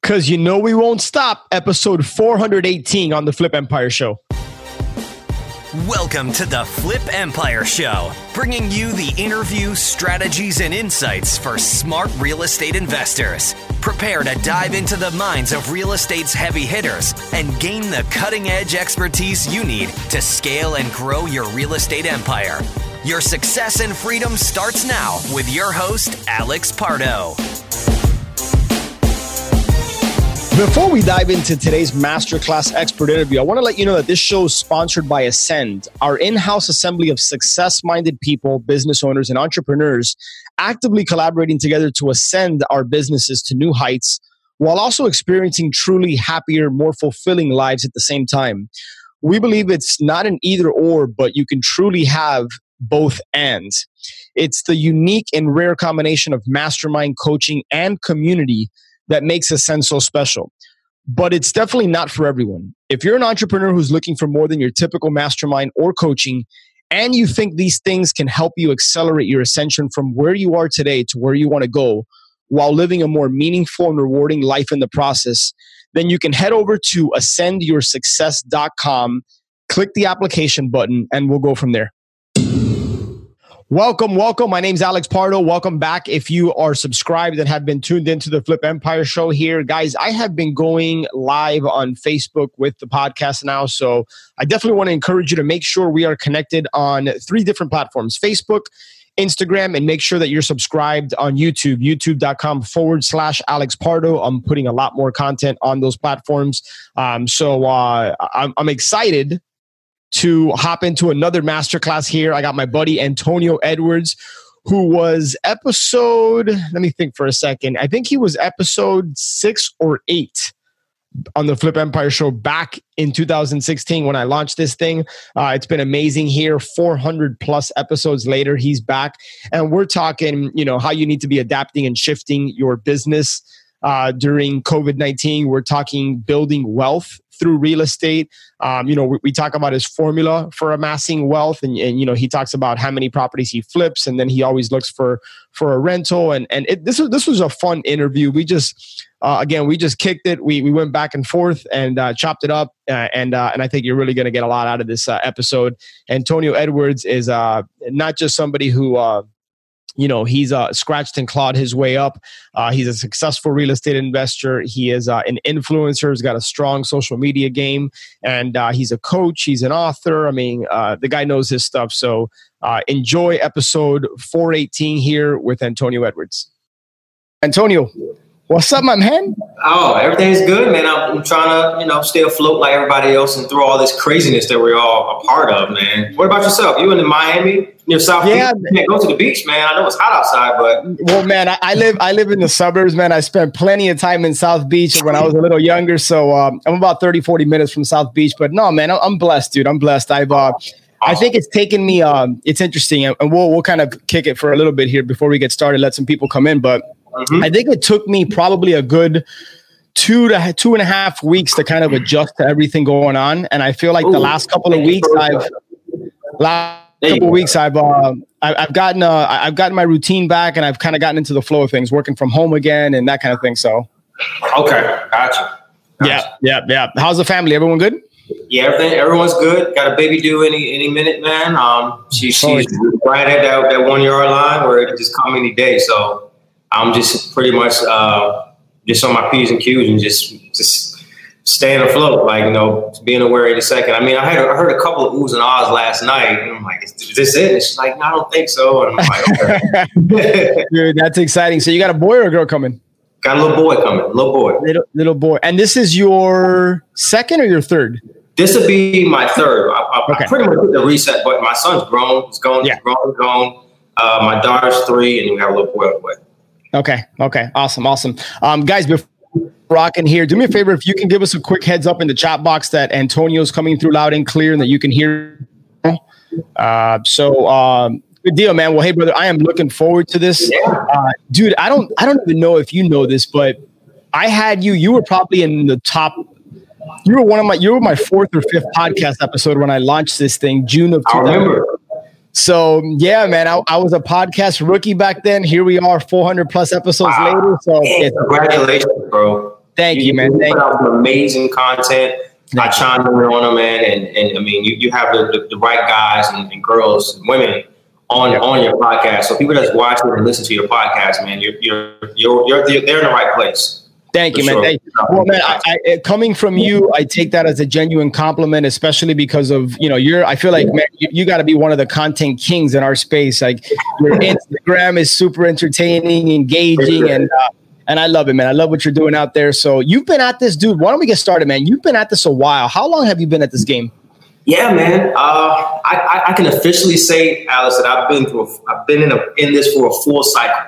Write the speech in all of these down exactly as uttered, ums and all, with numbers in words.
Because you know we won't stop. Episode four hundred eighteen on the Flip Empire Show. Welcome to the Flip Empire Show, bringing you the interview, strategies, and insights for smart real estate investors. Prepare to dive into the minds of real estate's heavy hitters and gain the cutting-edge expertise you need to scale and grow your real estate empire. Your success and freedom starts now with your host, Alex Pardo. Before we dive into today's masterclass expert interview, I want to let you know that this show is sponsored by Ascend, our in-house assembly of success-minded people, business owners, and entrepreneurs actively collaborating together to ascend our businesses to new heights while also experiencing truly happier, more fulfilling lives at the same time. We believe it's not an either or, but you can truly have both and. It's the unique and rare combination of mastermind coaching and community that makes Ascend so special. But it's definitely not for everyone. If you're an entrepreneur who's looking for more than your typical mastermind or coaching, and you think these things can help you accelerate your ascension from where you are today to where you want to go while living a more meaningful and rewarding life in the process, then you can head over to ascend your success dot com, click the application button, and we'll go from there. Welcome, welcome. My name's Alex Pardo. Welcome back. If you are subscribed and have been tuned into the Flip Empire Show here, guys, I have been going live on Facebook with the podcast now. So I definitely want to encourage you to make sure we are connected on three different platforms: Facebook, Instagram, and make sure that you're subscribed on YouTube, youtube.com forward slash Alex Pardo. I'm putting a lot more content on those platforms. Um, so uh, I'm, I'm excited to hop into another masterclass here. I got my buddy Antonio Edwards, who was episode, let me think for a second. I think he was episode six or eight on the Flip Empire Show back in two thousand sixteen when I launched this thing. Uh, it's been amazing here. four hundred plus episodes later, he's back. And we're talking, you know, how you need to be adapting and shifting your business uh, during COVID nineteen. We're talking building wealth through real estate. Um, you know, we, we talk about his formula for amassing wealth, and, and you know, he talks about how many properties he flips, and then he always looks for for a rental. And and it, this was this was a fun interview. We just uh, again we just kicked it. We we went back and forth and uh, chopped it up, uh, and uh, and I think you're really going to get a lot out of this uh, episode. Antonio Edwards is uh, not just somebody who. Uh, You know, he's uh, scratched and clawed his way up. Uh, he's a successful real estate investor. He is uh, an influencer. He's got a strong social media game. And uh, he's a coach. He's an author. I mean, uh, the guy knows his stuff. So uh, enjoy episode four eighteen here with Antonio Edwards. Antonio, what's up, my man? Oh, everything's good, man. I'm, I'm trying to, you know, stay afloat like everybody else and through all this craziness that we're all a part of, man. What about yourself? You in Miami? Near South Beach? Yeah, you can't go to the beach, man. I know it's hot outside, but well, man, I, I live I live in the suburbs, man. I spent plenty of time in South Beach when I was a little younger, so um, I'm about thirty, forty minutes from South Beach. But no, man, I'm, I'm blessed, dude. I'm blessed. I've uh, I think it's taken me. Um, it's interesting, and we'll we'll kind of kick it for a little bit here before we get started. Let some people come in, but mm-hmm. I think it took me probably a good two to two and a half weeks to kind of adjust to everything going on, and I feel like Ooh, the last couple of weeks I've. Last couple of weeks I've uh, I've gotten uh, I've gotten my routine back, and I've kind of gotten into the flow of things, working from home again and that kind of thing. So, okay, gotcha. gotcha. Yeah, yeah, yeah. How's the family? Everyone good? Yeah, everything. Everyone's good. Got a baby due any any minute, man. Um, she she's right at that, that one yard line where it can just come any day. So I'm just pretty much uh, just on my P's and Q's and just just. staying afloat, like, you know, being aware in a second. I mean, I had I heard a couple of oohs and ahs last night, and I'm like, is this it? And she's like, no, I don't think so. And I'm like, okay. Dude, that's exciting. So you got a boy or a girl coming? Got a little boy coming, little boy. Little, little boy. And this is your second or your third? This would be my third. I, I, okay. I pretty much hit the reset button. My son's grown. He's grown. Yeah. He's grown. He's grown. Uh, my daughter's three, and we have a little boy on the way. Okay. Okay. Awesome. Awesome. Um, guys, before rocking here, do me a favor, if you can give us a quick heads up in the chat box that Antonio's coming through loud and clear and that you can hear. Uh, so um, good deal, man. Well, hey, brother, I am looking forward to this. Uh, dude, I don't I don't even know if you know this, but I had you, you were probably in the top, you were one of my, you were my fourth or fifth podcast episode when I launched this thing, June of two thousand. I remember. So yeah, man, I, I was a podcast rookie back then. Here we are, four hundred plus episodes wow. later. So hey, it's, congratulations, bro. Thank you, you man. You Thank put out some amazing content. I chime in on them, man, and, and I mean, you, you have the, the, the right guys and, and girls and women on yeah. on your podcast. So people that's watching and listen to your podcast, man, you're you're you're, you're they're in the right place. Thank you, man. Sure. Thank you. Well, man, I, I, coming from you, I take that as a genuine compliment, especially because of, you know, you're, I feel like, man, you, you got to be one of the content kings in our space. Like, your Instagram is super entertaining, engaging, and uh, and I love it, man. I love what you're doing out there. So you've been at this, dude. Why don't we get started, man? You've been at this a while. How long have you been at this game? Yeah, man. Uh, I, I can officially say, Alice, that I've been through. A, I've been in a, in this for a full cycle.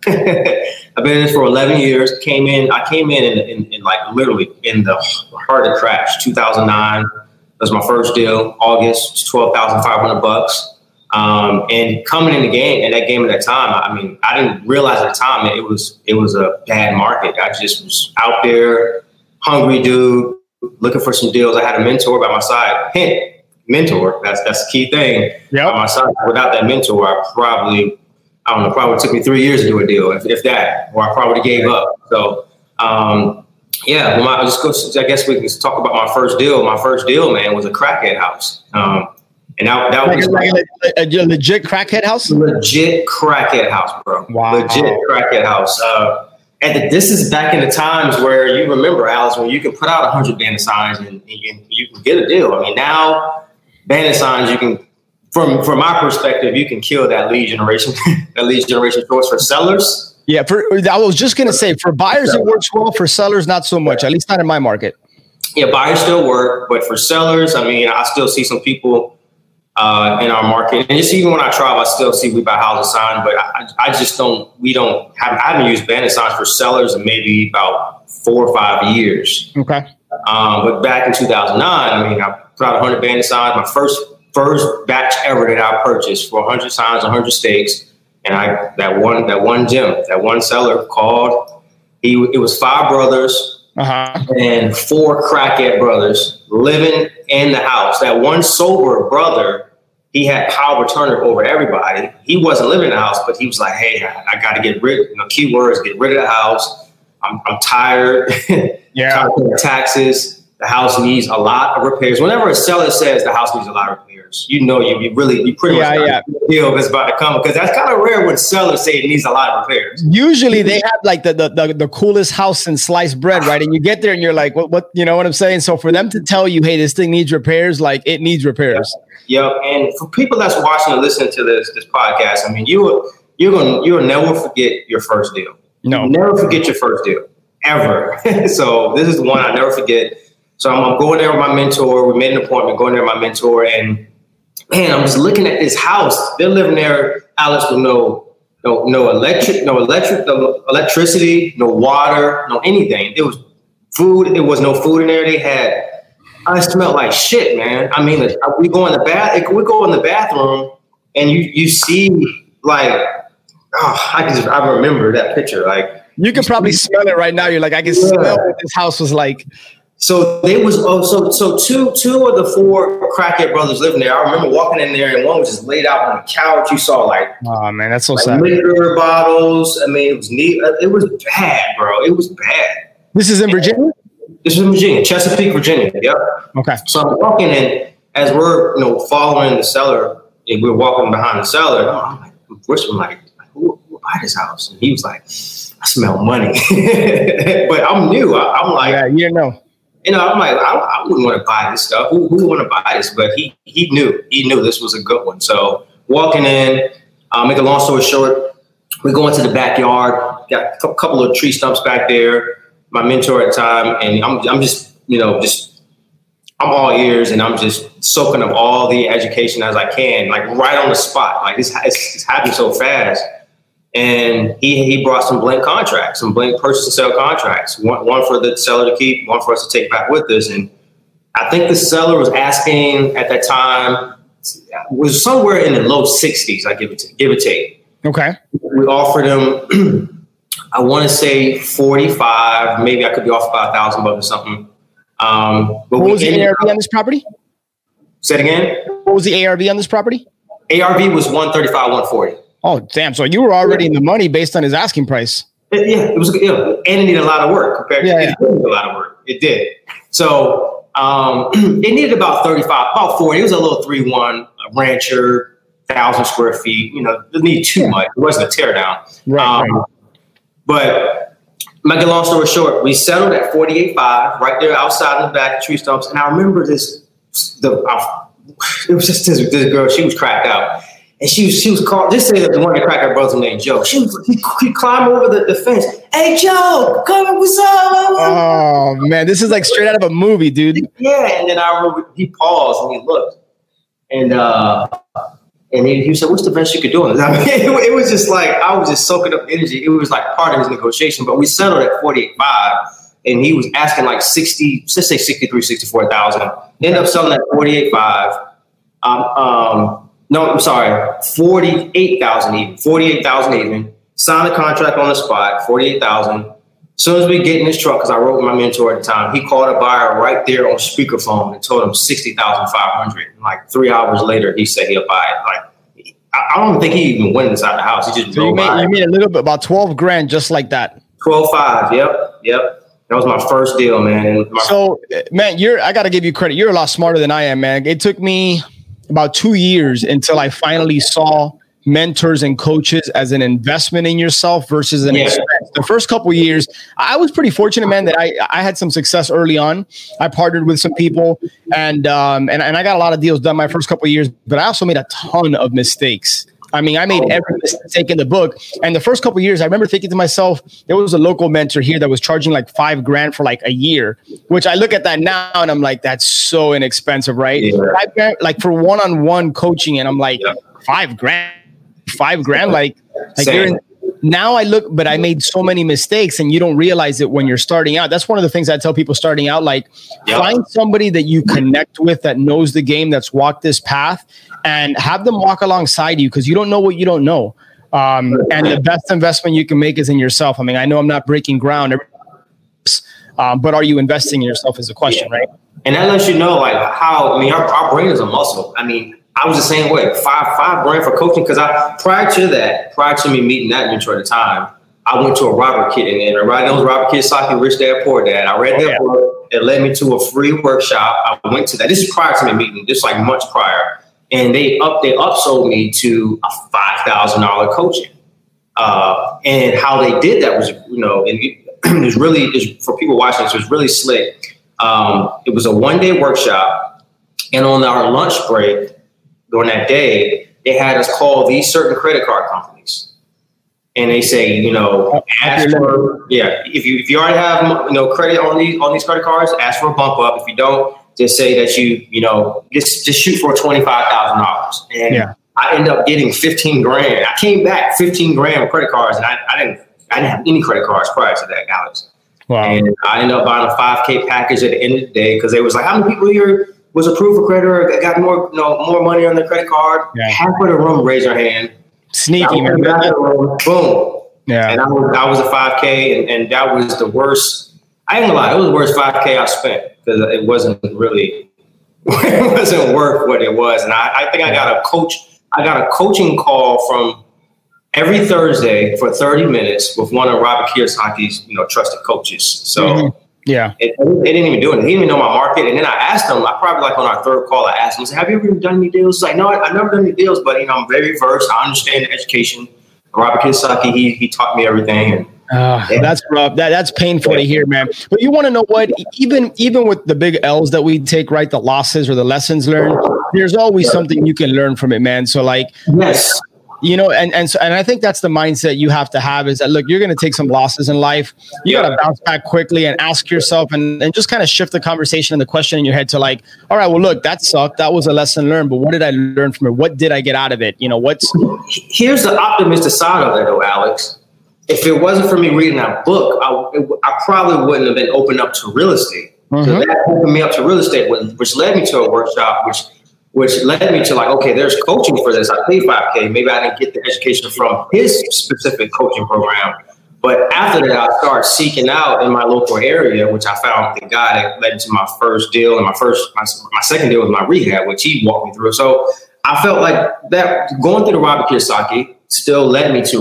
I've been in this for eleven years. Came in. I came in in, in, in like literally in the heart of the crash. two thousand nine. That was my first deal. August, twelve thousand five hundred bucks. Um, and coming in the game, in that game at that time, I mean, I didn't realize at the time that it was it was a bad market. I just was out there, hungry dude, looking for some deals. I had a mentor by my side. Hint, mentor. That's that's the key thing. Yep. By my side. Without that mentor, I probably. I don't know, probably took me three years to do a deal, if, if that, or I probably gave up. So, um, yeah, well, my, just go, I guess we can talk about my first deal. My first deal, man, was a crackhead house. Um, and that, that like, was like a, a, a legit crackhead house? Legit crackhead house, bro. Wow. Legit crackhead house. Uh, and the, this is back in the times where you remember, Alice, when you can put out one hundred bandit signs and, and you can get a deal. I mean, now, bandit signs, you can, From from my perspective, you can kill that lead generation, that lead generation source for sellers. Yeah, for, I was just gonna say for buyers it works well. For sellers, not so much. At least not in my market. Yeah, buyers still work, but for sellers, I mean, I still see some people uh, in our market, and just even when I travel, I still see we buy houses signed, but I, I just don't. We don't have. I haven't used bandit signs for sellers in maybe about four or five years. Okay. Um, but back in two thousand nine, I mean, I put out one hundred bandit signs. My first. First batch ever that I purchased for one hundred signs, one hundred stakes, and I that one that one gem, that one seller called. He it was five brothers uh-huh. and four crackhead brothers living in the house. That one sober brother, he had power of attorney over everybody. He wasn't living in the house, but he was like, "Hey, I, I got to get rid. You know, keywords: get rid of the house. I'm I'm tired. Yeah, tired of paying taxes." The house needs a lot of repairs. Whenever a seller says the house needs a lot of repairs, you know you, you really you pretty yeah, much yeah. deal that's about to come, because that's kind of rare when sellers say it needs a lot of repairs. Usually they have like the, the the the coolest house in sliced bread, right? And you get there and you're like, what what you know what I'm saying? So for them to tell you, hey, this thing needs repairs, like it needs repairs. Yep. yep. And for people that's watching and listening to this this podcast, I mean, you you're gonna you'll never forget your first deal. No, you'll never forget your first deal ever. So this is the one I never forget. So I'm, I'm going there with my mentor. We made an appointment, going there with my mentor. And, man, I'm just looking at this house. They're living there, Alice, with no no, no electric, no electric, no electricity, no water, no anything. It was food. There was no food in there. They had, I smelled like shit, man. I mean, we go in the bath, we go in the bathroom and you, you see like, oh, I can just, I remember that picture. Like, you can probably smell it right now. You're like, I can yeah. smell what this house was like. So they was oh so so two two of the four crackhead brothers living there. I remember walking in there and one was just laid out on the couch. You saw like oh man, that's so like sad. Liquor bottles. I mean, it was neat. It was bad, bro. It was bad. This is in Virginia. This is in Virginia, Chesapeake, Virginia. Yep. Okay. So I'm walking in as we're you know following the seller. And we're walking behind the seller. I'm like, I'm like, who, who buy this house? And he was like, I smell money. But I'm new. I, I'm like, yeah, you know. You know, I'm like, I, I wouldn't want to buy this stuff. Who, who would want to buy this? But he he knew. He knew this was a good one. So walking in, uh, make a long story short, we go into the backyard. Got a couple of tree stumps back there. My mentor at the time, and I'm I'm just, you know, just, I'm all ears, and I'm just soaking up all the education as I can, like right on the spot. Like this, it's, it's happened so fast. And he he brought some blank contracts, some blank purchase and sale contracts, one, one for the seller to keep, one for us to take back with us. And I think the seller was asking at that time, was somewhere in the low sixties, I give it to, give it take. Okay. We offered him, I want to say forty-five, maybe I could be off by a thousand bucks or something. Um, but what was the A R V on this property? Say it again. What was the A R V on this property? A R V was one thirty-five, one forty. Oh, damn. So you were already in the money based on his asking price. It, yeah, it was, you know, and it needed a lot of work compared yeah, to yeah. it needed a lot of work. It did. So um, it needed about thirty-five, about forty. It was a little three one rancher, thousand square feet. You know, it didn't need too much. It wasn't a tear down. Right, um, right. But make a long story short, we settled at forty-eight five right there outside in the back of tree stumps. And I remember this, the uh, it was just this, this girl, she was cracked out. And she was, she was called, just say that the one that cracked her brother named Joe. She was, he, he climbed over the, the fence. Hey, Joe, come on, what's up? Oh, man, this is like straight out of a movie, dude. Yeah, and then I remember he paused and he looked. And uh, and he, he said, what's the best you could do? I mean, it, it was just like, I was just soaking up energy. It was like part of his negotiation. But we settled at forty-eight five, and he was asking like sixty, let's say sixty-three, sixty-four thousand. Ended up selling at forty-eight five. Um, um, no, I'm sorry, forty-eight thousand even, forty-eight thousand even. Signed a contract on the spot, forty-eight thousand. As soon as we get in this truck, because I wrote with my mentor at the time, he called a buyer right there on speakerphone and told him sixty thousand five hundred. Like three hours later, he said he'll buy it. Like I, I don't think he even went inside the house. He just so you made, you made a little bit, about twelve grand, just like that. twelve five. Yep, yep. That was my first deal, man. My- so, man, you're. I got to give you credit. You're a lot smarter than I am, man. It took me about two years until I finally saw mentors and coaches as an investment in yourself versus an yeah. expense. The first couple of years, I was pretty fortunate, man, that I, I had some success early on. I partnered with some people and, um, and, and I got a lot of deals done my first couple of years, but I also made a ton of mistakes. I mean, I made every mistake in the book. And the first couple of years, I remember thinking to myself, there was a local mentor here that was charging like five grand for like a year, which I look at that now and I'm like, that's so inexpensive, right? Yeah. Five grand, like for one-on-one coaching. And I'm like, yeah. five grand, five grand. Like, like you're in, now I look, but I made so many mistakes and you don't realize it when you're starting out. That's one of the things I tell people starting out, like yep. find somebody that you connect with that knows the game, that's walked this path, and have them walk alongside you because you don't know what you don't know. Um, and the best investment you can make is in yourself. I mean, I know I'm not breaking ground, um, but are you investing in yourself is the question, yeah. right? And that lets you know like how, I mean, our, our brain is a muscle. I mean, I was the same way, five, five grand for coaching. Cause I, prior to that, prior to me meeting that mentor at the time, I went to a Robert Kiyosaki, and everybody knows Robert Kiyosaki, Rich Dad, Poor Dad. I read oh, that yeah. book. It led me to a free workshop. I went to that. This is prior to me meeting, just like months prior. And they up, they upsold me to a five thousand dollars coaching. Uh, and how they did that was, you know, and it was really, it was, for people watching this, it was really slick. Um, it was a one day workshop. And on our lunch break, during that day, they had us call these certain credit card companies, and they say, you know, ask for yeah. If you if you already have you know credit on these on these credit cards, ask for a bump up. If you don't, just say that you you know just just shoot for twenty five thousand dollars. And yeah. I ended up getting fifteen grand. I came back fifteen grand with credit cards, and I, I didn't I didn't have any credit cards prior to that, Alex. Wow. And I ended up buying a five K package at the end of the day because they was like, how many people here was approved for credit or got more, you know, more money on their credit card? Yeah. Half of the room raised their hand. Sneaky, man. Room, boom. Yeah. And I was, I was a five K, and, and that was the worst. I ain't gonna lie, it was the worst five K I spent because it wasn't really, it wasn't worth what it was. And I, I think I got a coach, I got a coaching call from every Thursday for thirty minutes with one of Robert Kiyosaki's, you know, trusted coaches. So. Mm-hmm. Yeah, it, they didn't even do it. They didn't even know my market. And then I asked them, I probably like on our third call, I asked them, I said, have you ever done any deals? He's like, no, I, I've never done any deals, but you know, I'm very versed. I understand the education. Robert Kiyosaki, he he taught me everything. And uh, yeah. That's rough. That that's painful yeah. to hear, man. But you want to know what? Even even with the big L's that we take, right, the losses or the lessons learned, there's always yeah. something you can learn from it, man. So like, yes. You know, and and so, and I think that's the mindset you have to have is that, look, you're going to take some losses in life. You yeah. got to bounce back quickly and ask yourself and, and just kind of shift the conversation and the question in your head to like, all right, well, look, that sucked. That was a lesson learned. But what did I learn from it? What did I get out of it? You know, what's. Here's the optimistic side of it, though, Alex. If it wasn't for me reading that book, I, it, I probably wouldn't have been opened up to real estate. Mm-hmm. So that opened me up to real estate, which led me to a workshop, which which led me to like, okay, there's coaching for this. I paid five K. Maybe I didn't get the education from his specific coaching program. But after that, I started seeking out in my local area, which I found the guy that led to my first deal. And my first, my, my second deal was my rehab, which he walked me through. So I felt like that going through the Robert Kiyosaki still led me to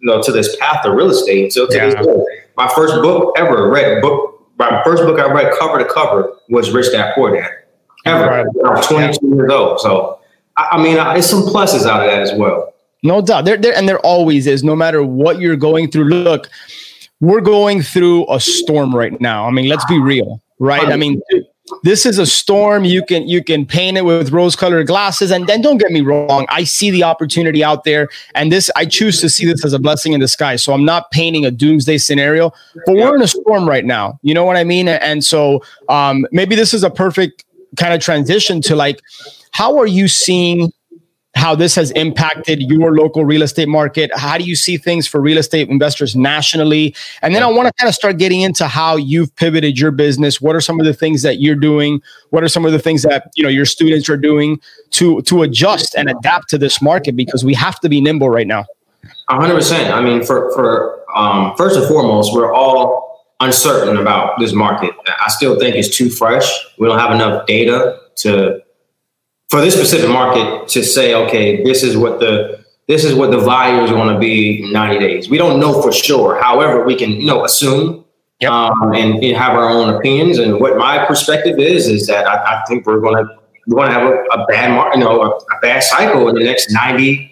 you know, to this path of real estate until to Yeah. this day. My first book ever read book. My first book I read cover to cover was Rich Dad Poor Dad. Ever. Right. I was twenty-two yeah. years old. So I, I mean, there's some pluses out of that as well. No doubt. There, there, and there always is. No matter what you're going through. Look, we're going through a storm right now. I mean, let's be real, right? I mean. This is a storm. You can you can paint it with rose-colored glasses, and then don't get me wrong. I see the opportunity out there, and this I choose to see this as a blessing in disguise. So I'm not painting a doomsday scenario, but we're in a storm right now. You know what I mean? And so um, maybe this is a perfect kind of transition to like, how are you seeing how this has impacted your local real estate market? How do you see things for real estate investors nationally? And then I want to kind of start getting into how you've pivoted your business. What are some of the things that you're doing? What are some of the things that, you know, your students are doing to, to adjust and adapt to this market? Because we have to be nimble right now. A hundred percent. I mean, for, for um, first and foremost, we're all uncertain about this market. I still think it's too fresh. We don't have enough data to, for this specific market to say, okay, this is what the this is what the value is going to be in ninety days. We don't know for sure. However, we can, you know, assume yep. um, and, and have our own opinions. And what my perspective is, is that I, I think we're going to we're going to have a, a bad market, you know, a, a bad cycle in the next ninety,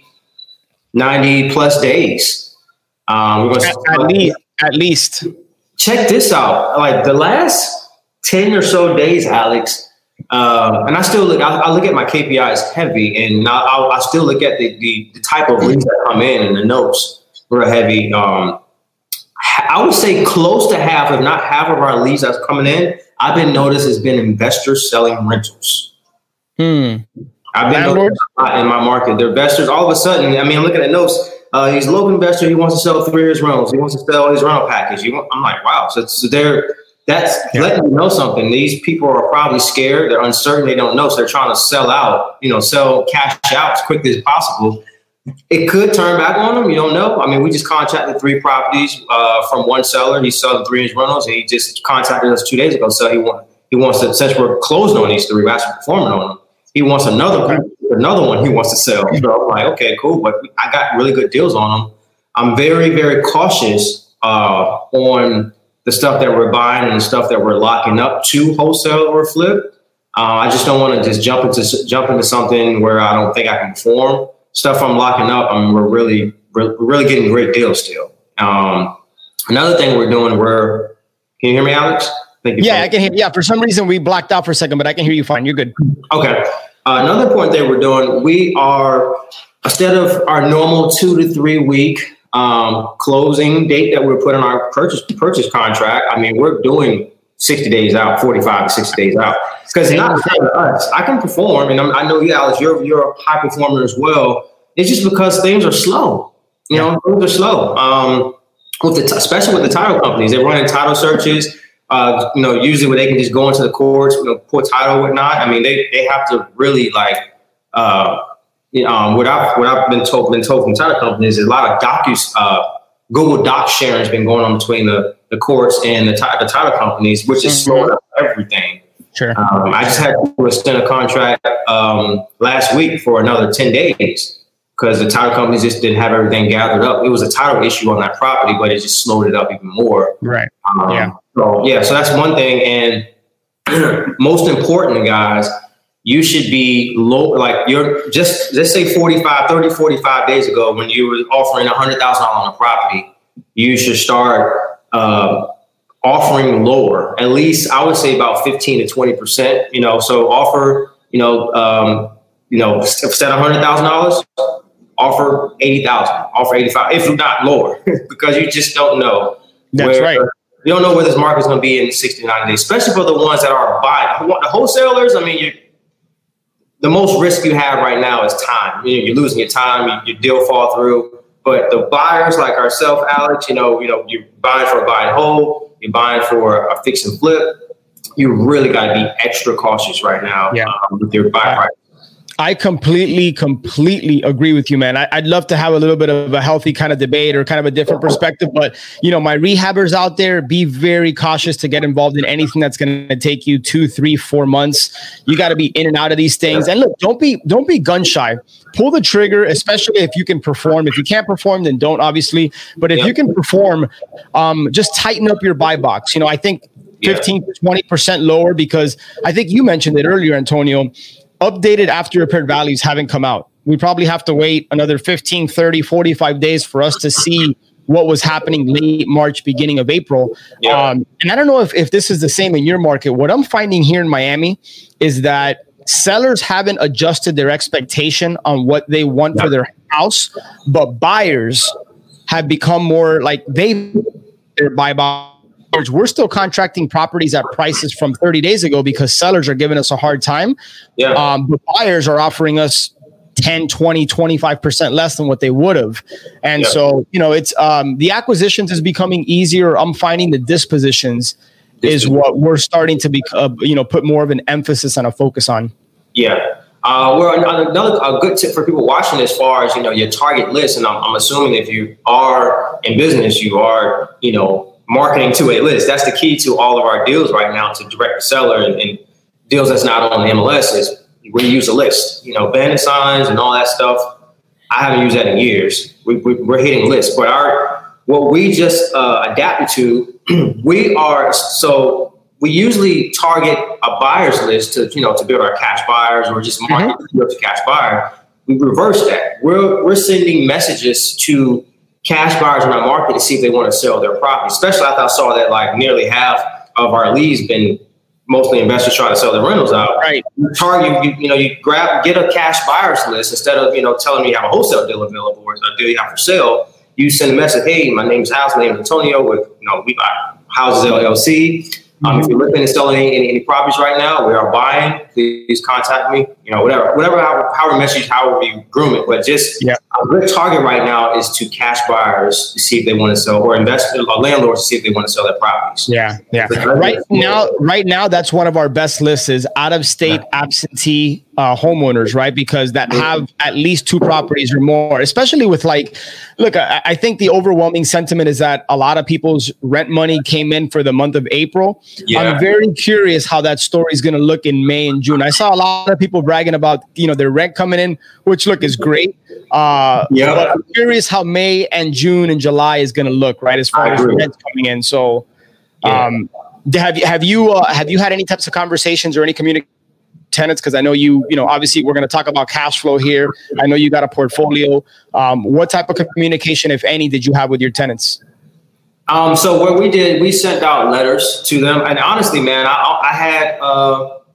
ninety plus days. Um, we're going to at, at least at least check this out. Like the last ten or so days, Alex. Uh, and I still look, I, I look at my K P Is heavy, and I, I, I still look at the, the, the type of leads that come in, and the notes were heavy. Um, I would say close to half, if not half of our leads that's coming in, I've been noticed has been investors selling rentals. Hmm. I've been noticed a lot in my market. The investors, all of a sudden, I mean, I'm looking at notes. Uh, he's a local investor. He wants to sell three years rentals. He wants to sell his rental package. Want, I'm like, wow. So, so they're, that's yeah. letting you know something. These people are probably scared. They're uncertain. They don't know. So they're trying to sell out, you know, sell cash out as quickly as possible. It could turn back on them. You don't know. I mean, we just contracted three properties uh, from one seller. He's selling three inch rentals. He just contacted us two days ago. So he, want, he wants to, since we're closing on these three, we're actually performing on them. He wants another another one he wants to sell. So I'm like, okay, cool. But I got really good deals on them. I'm very, very cautious uh, on the stuff that we're buying and the stuff that we're locking up to wholesale or flip. Uh, I just don't want to just jump into jump into something where I don't think I can perform. Stuff I'm locking up, I mean, we're really we're really getting great deals still. Um, another thing we're doing, we're can you hear me, Alex? Thank you. Yeah, I can hear. Yeah, for some reason we blacked out for a second, but I can hear you fine. You're good. Okay. Uh, another point that we're doing, we are instead of our normal two to three week um, closing date that we're putting on our purchase purchase contract. I mean, we're doing sixty days out, forty-five to sixty days out. Because it's not fair to us. I can perform, and I'm, I know you, Alex, you're you're a high performer as well. It's just because things are slow. You know, things are slow. Um, with the t- especially with the title companies, they're running title searches. Uh, you know, usually where they can just go into the courts, you know, pull title, whatnot. I mean, they they have to really like. Uh, you know, um, what I've what I've been told been told from title companies is a lot of docu uh, Google Doc sharing has been going on between the, the courts and the, t- the title companies, which is slowing up everything. Sure. Um, I just had to extend a contract um, last week for another ten days because the title companies just didn't have everything gathered up. It was a title issue on that property, but it just slowed it up even more. Right. Um, yeah. So yeah, so that's one thing. And most important, guys, you should be low, like you're just, let's say forty-five, thirty, forty-five days ago when you were offering one hundred thousand dollars on a property, you should start uh, offering lower, at least I would say about fifteen to twenty percent, you know, so offer, you know, um, you know, instead of one hundred thousand dollars, offer eighty thousand dollars, offer eighty-five, if not lower, because you just don't know. That's where, right. You don't know where this market is going to be in sixty to ninety days, especially for the ones that are buying. The wholesalers, I mean, you the most risk you have right now is time. You know, you're losing your time, you, your deal fall through. But the buyers like ourselves, Alex, you know, you know, you're buying for a buy and hold, you're buying for a fix and flip. You really got to be extra cautious right now yeah. um, with your buy price. I completely, completely agree with you, man. I, I'd love to have a little bit of a healthy kind of debate or kind of a different perspective. But, you know, my rehabbers out there, be very cautious to get involved in anything that's going to take you two, three, four months. You got to be in and out of these things. And look, don't be don't be gun shy. Pull the trigger, especially if you can perform. If you can't perform, then don't, obviously. But if you can perform, um, just tighten up your buy box. You know, I think fifteen to twenty percent lower, because I think you mentioned it earlier, Antonio. Updated after repaired values haven't come out. We probably have to wait another fifteen, thirty, forty-five days for us to see what was happening late March, beginning of April. Yeah. Um, and I don't know if, if this is the same in your market. What I'm finding here in Miami is that sellers haven't adjusted their expectation on what they want yeah. for their house, but buyers have become more like they their buy box. We're still contracting properties at prices from thirty days ago because sellers are giving us a hard time. Yeah. Um, but buyers are offering us ten, twenty, twenty-five percent less than what they would have. And yeah. so, you know, it's um, the acquisitions is becoming easier. I'm finding the dispositions is what we're starting to be, uh, you know, put more of an emphasis and a focus on. Yeah. Uh, well, another a good tip for people watching, as far as, you know, your target list. And I'm, I'm assuming if you are in business, you are, you know, marketing to a list. That's the key to all of our deals right now, to direct the seller, and, and deals that's not on the M L S is we use a list. You know, bandit signs and all that stuff. I haven't used that in years. We, we, we're hitting lists, but our what we just uh, adapted to, we are so we usually target a buyer's list to you know to build our cash buyers or just market mm-hmm. to cash buyer. We reverse that. We're we're sending messages to cash buyers in our market to see if they want to sell their property. Especially after I saw that like nearly half of our leads been mostly investors trying to sell their rentals out. Right. You target, you, you know, you grab, get a cash buyers list instead of, you know, telling me you have a wholesale deal available or a deal you have for sale. You send a message, hey, my name's House, my name is Antonio with, you know, we buy Houses L L C. Um, if you're looking to sell any, any, any properties right now, we are buying, please contact me. You know, whatever, whatever, however, however message, however you groom it. But just yeah. a good target right now is to cash buyers to see if they want to sell, or investors or landlords to see if they want to sell their properties. Yeah, yeah. Right now, right now, that's one of our best lists is out of state absentee uh, homeowners, right? Because that have at least two properties or more, especially with like, look, I, I think the overwhelming sentiment is that a lot of people's rent money came in for the month of April. Yeah. I'm very curious how that story is going to look in May and June. I saw a lot of people bragging about, you know, their rent coming in, which look is great. Uh, yeah. But I'm curious how May and June and July is going to look, right? As far as rent coming in. So, um, yeah. have you, have you, uh, have you had any types of conversations or any communication tenants? Because I know you, you know, obviously we're going to talk about cash flow here. I know you got a portfolio. Um, what type of communication, if any, did you have with your tenants? Um, so what we did, we sent out letters to them. And honestly, man, I, I had, uh, I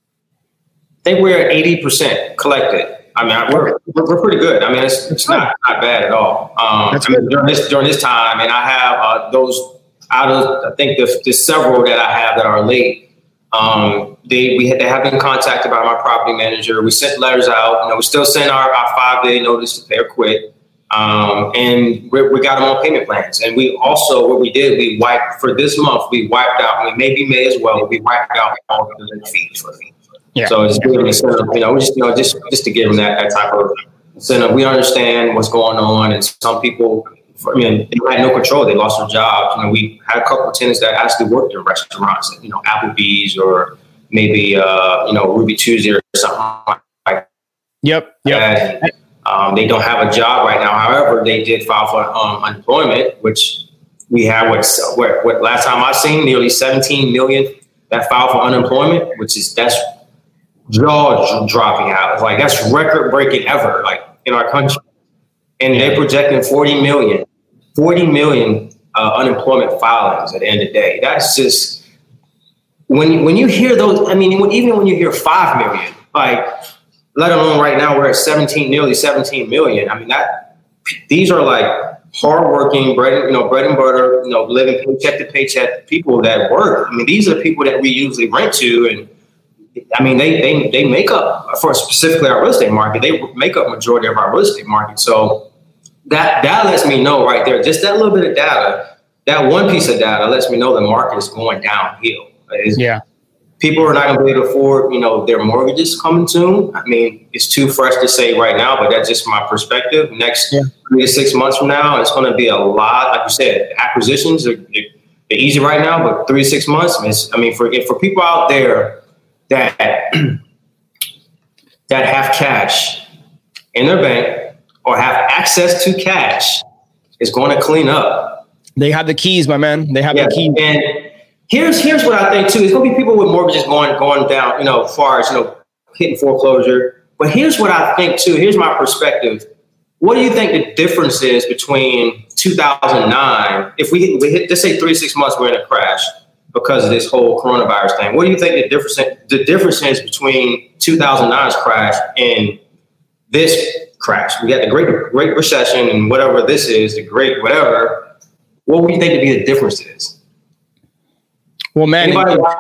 think we're at eighty percent collected. I mean, we're, we're pretty good. I mean, it's, it's not, not bad at all. Um, I mean, during this, during this time, and I have uh, those out of, I think there's, there's several that I have that are late. Um, they, we had, they have been contacted by my property manager. We sent letters out. You know, we still send our, our five day notice to pay or quit. Um, and we, we got them on payment plans. And we also, what we did, we wiped for this month, we wiped out, I mean, maybe May as well, we wiped out all the late fees for me. Yeah. So it's good, you know, just, you know, just, just to give them that, that type of incentive. We understand what's going on. And some people, I mean, they had no control. They lost their jobs. You know, we had a couple of tenants that actually worked in restaurants, you know, Applebee's or maybe, uh, you know, Ruby Tuesday or something like that. Yep. Yep. And, um, they don't have a job right now. However, they did file for um, unemployment, which we have what, what, what last time I seen, nearly seventeen million that filed for unemployment, which is, that's jaw dropping out. It's like, that's record breaking ever, like in our country. And they're projecting forty million, forty million uh, unemployment filings at the end of the day. That's just, when you, when you hear those, I mean, when, even when you hear five million, like, let alone right now we're at seventeen, nearly seventeen million. I mean, that these are like hardworking, bread, you know, bread and butter, you know, living paycheck to paycheck people that work. I mean, these are people that we usually rent to, and I mean, they they they make up for specifically our real estate market. They make up majority of our real estate market. So that that lets me know right there, just that little bit of data, that one piece of data lets me know the market is going downhill. It's, yeah. people are not going to be able to afford, you know, their mortgages coming soon. I mean, it's too fresh to say right now, but that's just my perspective. Next yeah. three to six months from now, it's going to be a lot. Like you said, acquisitions are they're easy right now, but three to six months. I mean, for for people out there that that have cash in their bank or have access to cash, it's going to clean up. They have the keys, my man. They have yeah. the keys. And Here's here's what I think too. It's gonna be people with mortgages going going down, you know, as far as you know, hitting foreclosure. But here's what I think too. Here's my perspective. What do you think the difference is between two thousand nine? If we hit, we hit, let's say three to six months, we're in a crash because of this whole coronavirus thing. What do you think the difference the difference is between two thousand nine's crash and this crash? We got the Great Great Recession and whatever this is, the Great whatever. What would you think to be the difference is? Well, man,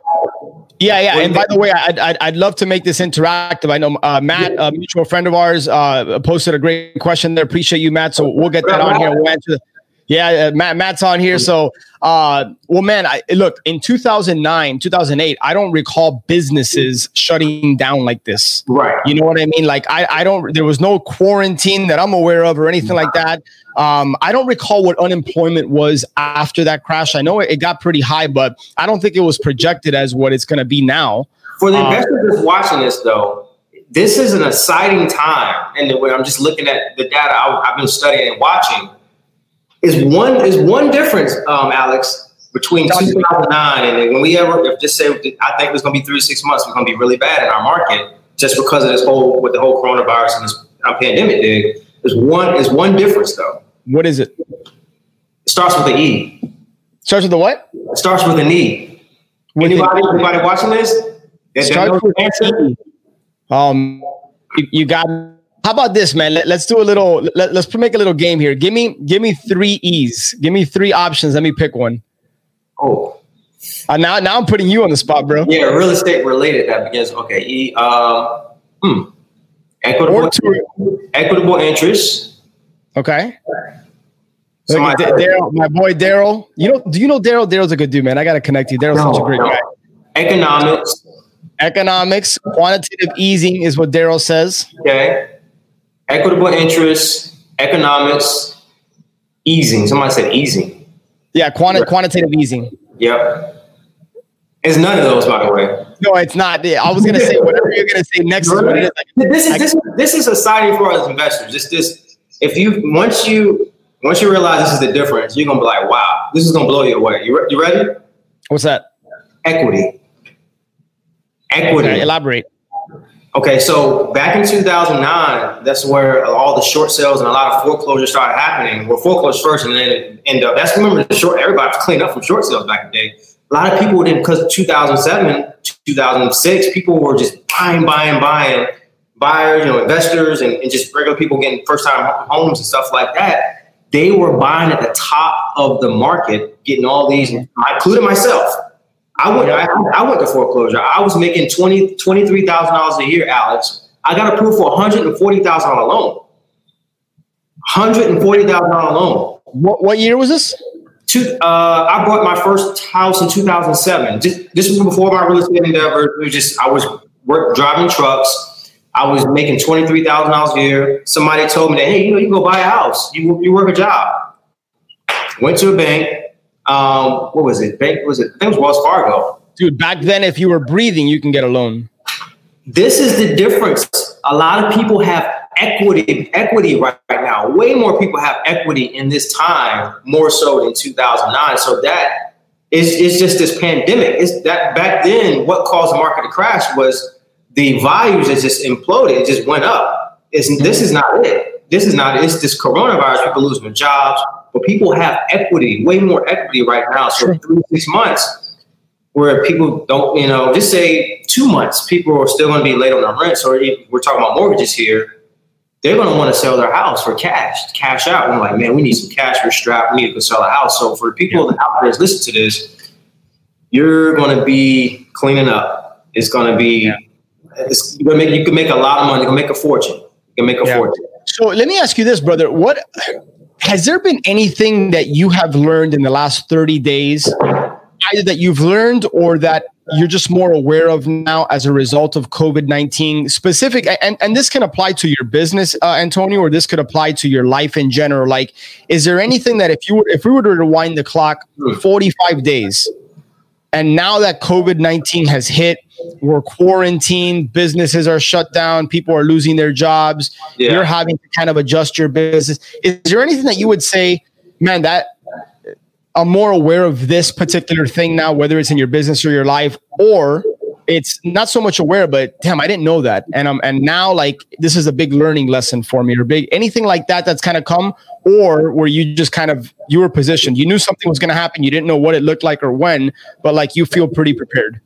yeah, yeah. And by the way, I'd, I'd, I'd love to make this interactive. I know uh, Matt, a mutual friend of ours, uh, posted a great question there. Appreciate you, Matt. So we'll get that on here. We'll answer the, yeah, uh, Matt, Matt's on here. So, uh, well, man, I, look, in two thousand nine, two thousand eight, I don't recall businesses shutting down like this. Right. You know what I mean? Like, I, I don't, there was no quarantine that I'm aware of or anything like that. Um, I don't recall what unemployment was after that crash. I know it, it got pretty high, but I don't think it was projected as what it's going to be now. For the um, investors that's watching this, though, this is an exciting time. And when I'm just looking at the data I, I've been studying and watching, is one is one difference, um, Alex, between two thousand nine and then when we ever, if just say, I think it's going to be three to six months, it's going to be really bad in our market just because of this whole, with the whole coronavirus and this uh, pandemic did. There's one, is one difference, though. What is it? It starts with the E. Starts with the what? It starts with an E. With anybody, anybody watching this? Starts with an E. Um, you, you got. How about this, man? Let, let's do a little. Let, let's make a little game here. Give me, give me three E's. Give me three options. Let me pick one. Oh, uh, now, now I'm putting you on the spot, bro. Yeah, real estate related. That begins. Okay, E. Uh, hmm. Equitable, equitable interest. Okay. Look, D- Daryl, my boy Daryl. You know, do you know Daryl? Daryl's a good dude, man. I gotta connect you. Daryl's no, such a great no. guy. Economics. Economics. Quantitative easing is what Daryl says. Okay. Equitable interest. Economics. Easing. Somebody said easing. Yeah, quanti- quantitative easing. Yep. It's none of those, by the way. No, it's not. I was gonna say whatever you're gonna say next. Is what it is. Like, this is this is this is exciting for us investors. Just this, if you once you once you realize this is the difference, you're gonna be like, wow, this is gonna blow you away. You re- you ready? What's that? Equity. Equity. Okay, elaborate. Okay, so back in two thousand nine, that's where all the short sales and a lot of foreclosures started happening. Well, foreclosures first, and then it ended up. That's remember the short. Everybody was cleaned up from short sales back in the day. A lot of people didn't, because two thousand seven, two thousand six, people were just buying, buying, buying, buyers, you know, investors, and, and just regular people getting first-time homes and stuff like that. They were buying at the top of the market, getting all these, including myself. I went, I, I went to foreclosure. I was making twenty, twenty-three thousand dollars a year, Alex. I got approved for a one hundred forty thousand dollars loan. one hundred forty thousand dollars loan. What, what year was this? Two, uh, I bought my first house in two thousand seven. Just, this was before my real estate endeavor. It was just, I was work, driving trucks. I was making twenty-three thousand dollars a year. Somebody told me that, hey, you know, you can go buy a house. You, you work a job. Went to a bank. Um, what was it? Bank was it? I think it was Wells Fargo. Dude, back then, if you were breathing, you can get a loan. This is the difference. A lot of people have equity, equity right, right now. Way more people have equity in this time, more so than two thousand nine. So that is, is just this pandemic. It's that back then, what caused the market to crash was the values that just imploded. It just went up. It's, this is not it. This is not it. It's this coronavirus. People losing their jobs. But people have equity, way more equity right now. So three to six months where people don't, you know, just say two months, people are still going to be late on their rent. So we're talking about mortgages here. They're going to want to sell their house for cash, cash out. And we're like, man, we need some cash. We're strapped. We need to go sell a house. So for people that out there listen to this, you're going to be cleaning up. It's going to be, yeah. it's, you're gonna make, you can make a lot of money. You can make a fortune. You can make a yeah. fortune. So let me ask you this, brother. What has there been anything that you have learned in the last thirty days either that you've learned or that you're just more aware of now as a result of COVID nineteen specific? And, and this can apply to your business, uh, Antonio, or this could apply to your life in general. Like, is there anything that if you were, if we were to rewind the clock forty-five days, and now that COVID nineteen has hit, we're quarantined, businesses are shut down, people are losing their jobs, yeah. you're having to kind of adjust your business. Is there anything that you would say, man, that I'm more aware of this particular thing now, whether it's in your business or your life, or it's not so much aware, but damn, I didn't know that. And um, and now like, this is a big learning lesson for me, or big, anything like that, that's kind of come, or where you just kind of, you were positioned, you knew something was going to happen. You didn't know what it looked like or when, but like, you feel pretty prepared.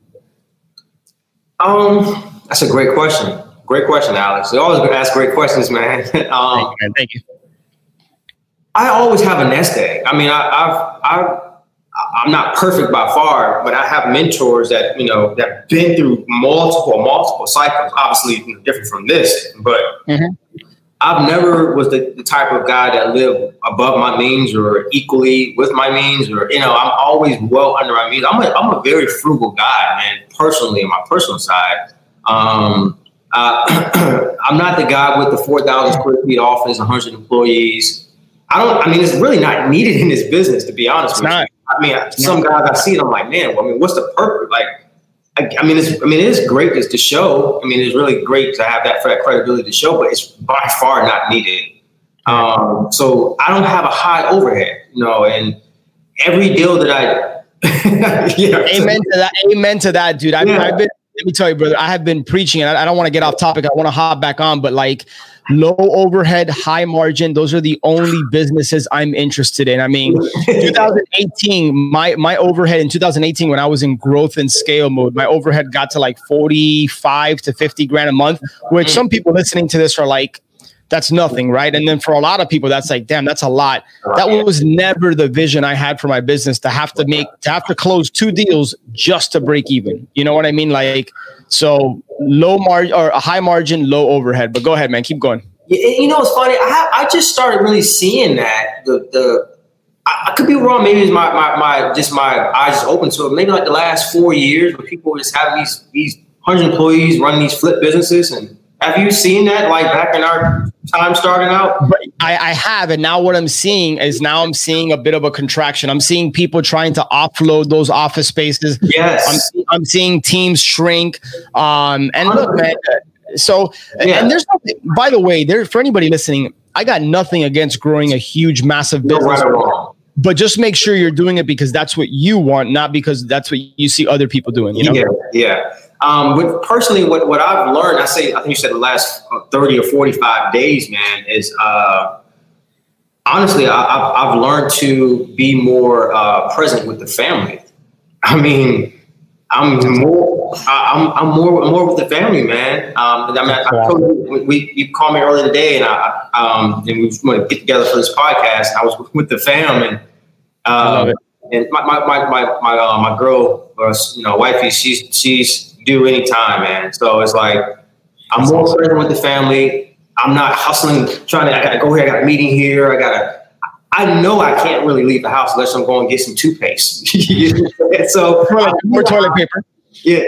Um, that's a great question. Great question, Alex. You always ask great questions, man. um, Thank you, man. Thank you. I always have a nest egg. I mean, I, I've, I've, I'm not perfect by far, but I have mentors that, you know, that have been through multiple, multiple cycles, obviously you know, different from this, but mm-hmm. I've never was the, the type of guy that lived above my means or equally with my means, or, you know, I'm always well under my means. I'm a, I'm a very frugal guy, man, personally, on my personal side. Um, uh, I'm not the guy with the four thousand square feet office, one hundred employees. I don't, I mean, it's really not needed in this business, to be honest it's with not. you. I mean, it's some not. guys I see it, I'm like, man, well, I mean, what's the purpose? Like, I, I mean, it's, I mean, it is great to show. I mean, it's really great to have that, that credibility to show, but it's by far not needed. Um, so I don't have a high overhead, you know, and every deal that I, you know, amen to that. Amen to that, dude. I've, yeah. I've been, let me tell you, brother, I have been preaching, and I, I don't want to get off topic. I want to hop back on, but like, low overhead, high margin, those are the only businesses I'm interested in. I mean, twenty eighteen, my my overhead in two thousand eighteen, when I was in growth and scale mode, my overhead got to like forty-five to fifty grand a month, which some people listening to this are like, that's nothing, right? And then for a lot of people, that's like, damn, that's a lot. That was never the vision I had for my business, to have to make, to have to close two deals just to break even. You know what I mean? Like, so low margin or a high margin, low overhead. But go ahead, man, keep going. You know, it's funny. I have, I just started really seeing that the the I, I could be wrong. Maybe it's my my my just my eyes just open to it. Maybe like the last four years, where people just having these these hundred employees running these flip businesses. And have you seen that like back in our time starting out? But I, I have, and now what I'm seeing is now I'm seeing a bit of a contraction. I'm seeing people trying to offload those office spaces. Yes, I'm, I'm seeing teams shrink. Um, and look, man. So, yeah. and there's nothing, by the way, there for anybody listening, I got nothing against growing a huge, massive business. No, right, but just make sure you're doing it because that's what you want, not because that's what you see other people doing. You know? Yeah, yeah. Um, but personally, what, what I've learned, I say, I think you said the last thirty or forty-five days, man, is uh, honestly, I, I've, I've learned to be more uh, present with the family. I mean, I'm more, I'm, I'm more, more with the family, man. Um, I mean, I, I told you, we, you called me earlier today, and I, um, and we want to get together for this podcast. I was with the fam, and um, and my my my my my, uh, my girl, or, you know, wifey, she's she's due anytime, man. So it's like I'm more present with the family. I'm not hustling, trying to. I gotta go here. I got a meeting here. I gotta. I know I can't really leave the house unless I'm going to get some toothpaste. So toilet, more toilet paper. Yeah,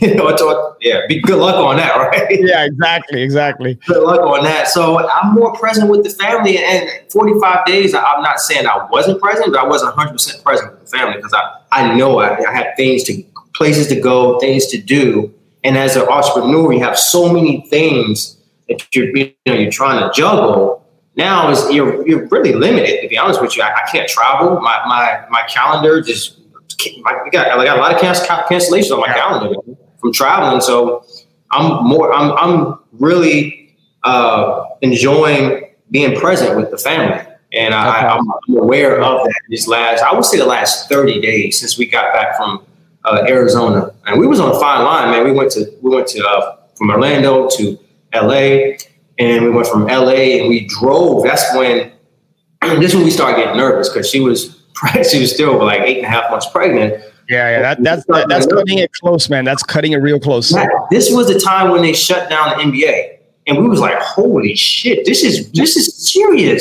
yeah. Be good luck on that, right? Yeah, exactly, exactly. Good luck on that. So I'm more present with the family, and forty-five days. I'm not saying I wasn't present, but I wasn't one hundred percent present with the family because I I know I, I had things to, places to go, things to do, and as an entrepreneur, you have so many things that you're you know you're trying to juggle. Now is you're you're really limited, to be honest with you. I, I can't travel. My my my calendar just I got I got a lot of cancel, cancellations on my calendar from traveling. So I'm more I'm I'm really uh, enjoying being present with the family, and I, okay. I'm, I'm aware of that. These last I would say the last thirty days since we got back from uh, Arizona, and we was on a fine line, man. We went to we went to uh, from Orlando to L A. And we went from L A and we drove. That's when, this is when we started getting nervous because she was she was still like eight and a half months pregnant. Yeah, yeah, that, that's that, that's cutting it close, man. That's cutting it real close. This was the time when they shut down the N B A, and we was like, "Holy shit! This is this is serious."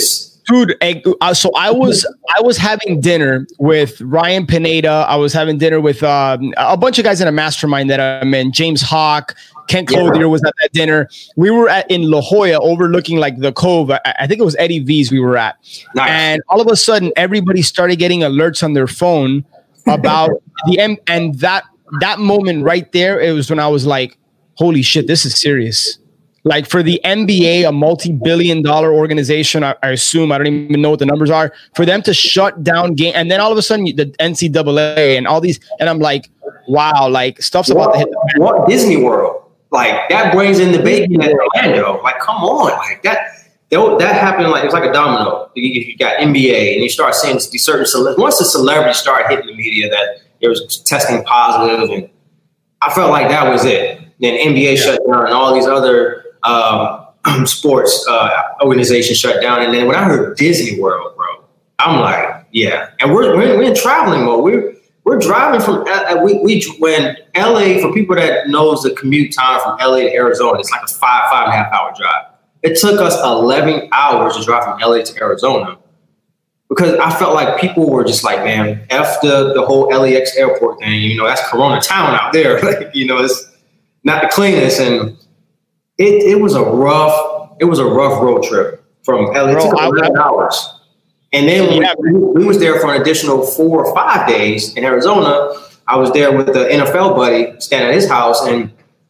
Dude, uh, so I was I was having dinner with Ryan Pineda. I was having dinner with um, a bunch of guys in a mastermind that I'm in. James Hawk, Ken Clothier yeah. was at that dinner. We were at in La Jolla, overlooking like the Cove. I, I think it was Eddie V's we were at, nice. And all of a sudden, everybody started getting alerts on their phone about the M. And that that moment right there, it was when I was like, "Holy shit, this is serious." Like for the N B A, a multi-billion dollar organization, I, I assume, I don't even know what the numbers are, for them to shut down game. And then all of a sudden the N C double A and all these, and I'm like, wow, like stuff's about to hit the fan. What Disney World, like that brings in the baby in Orlando. Like, come on, like that, that, that happened like, it was like a domino. You, you got N B A and you start seeing these certain, cele- once the celebrities start hitting the media that it was testing positive, and I felt like that was it. Then N B A yeah. shut down and all these other Um, sports uh, organization shut down, and then when I heard Disney World, bro, I'm like, yeah. And we're we're, we're in traveling mode. We're we're driving from uh, we we when L A, for people that knows the commute time from L A to Arizona, it's like a five five and a half hour drive. It took us eleven hours to drive from L A to Arizona because I felt like people were just like, man, f the the whole L A X airport thing. You know, that's Corona town out there. Like, you know, it's not the cleanest. And It it was a rough it was a rough road trip from L A. It took eleven hours, and then yeah. we, we was there for an additional four or five days in Arizona. I was there with the N F L buddy, staying at his house, and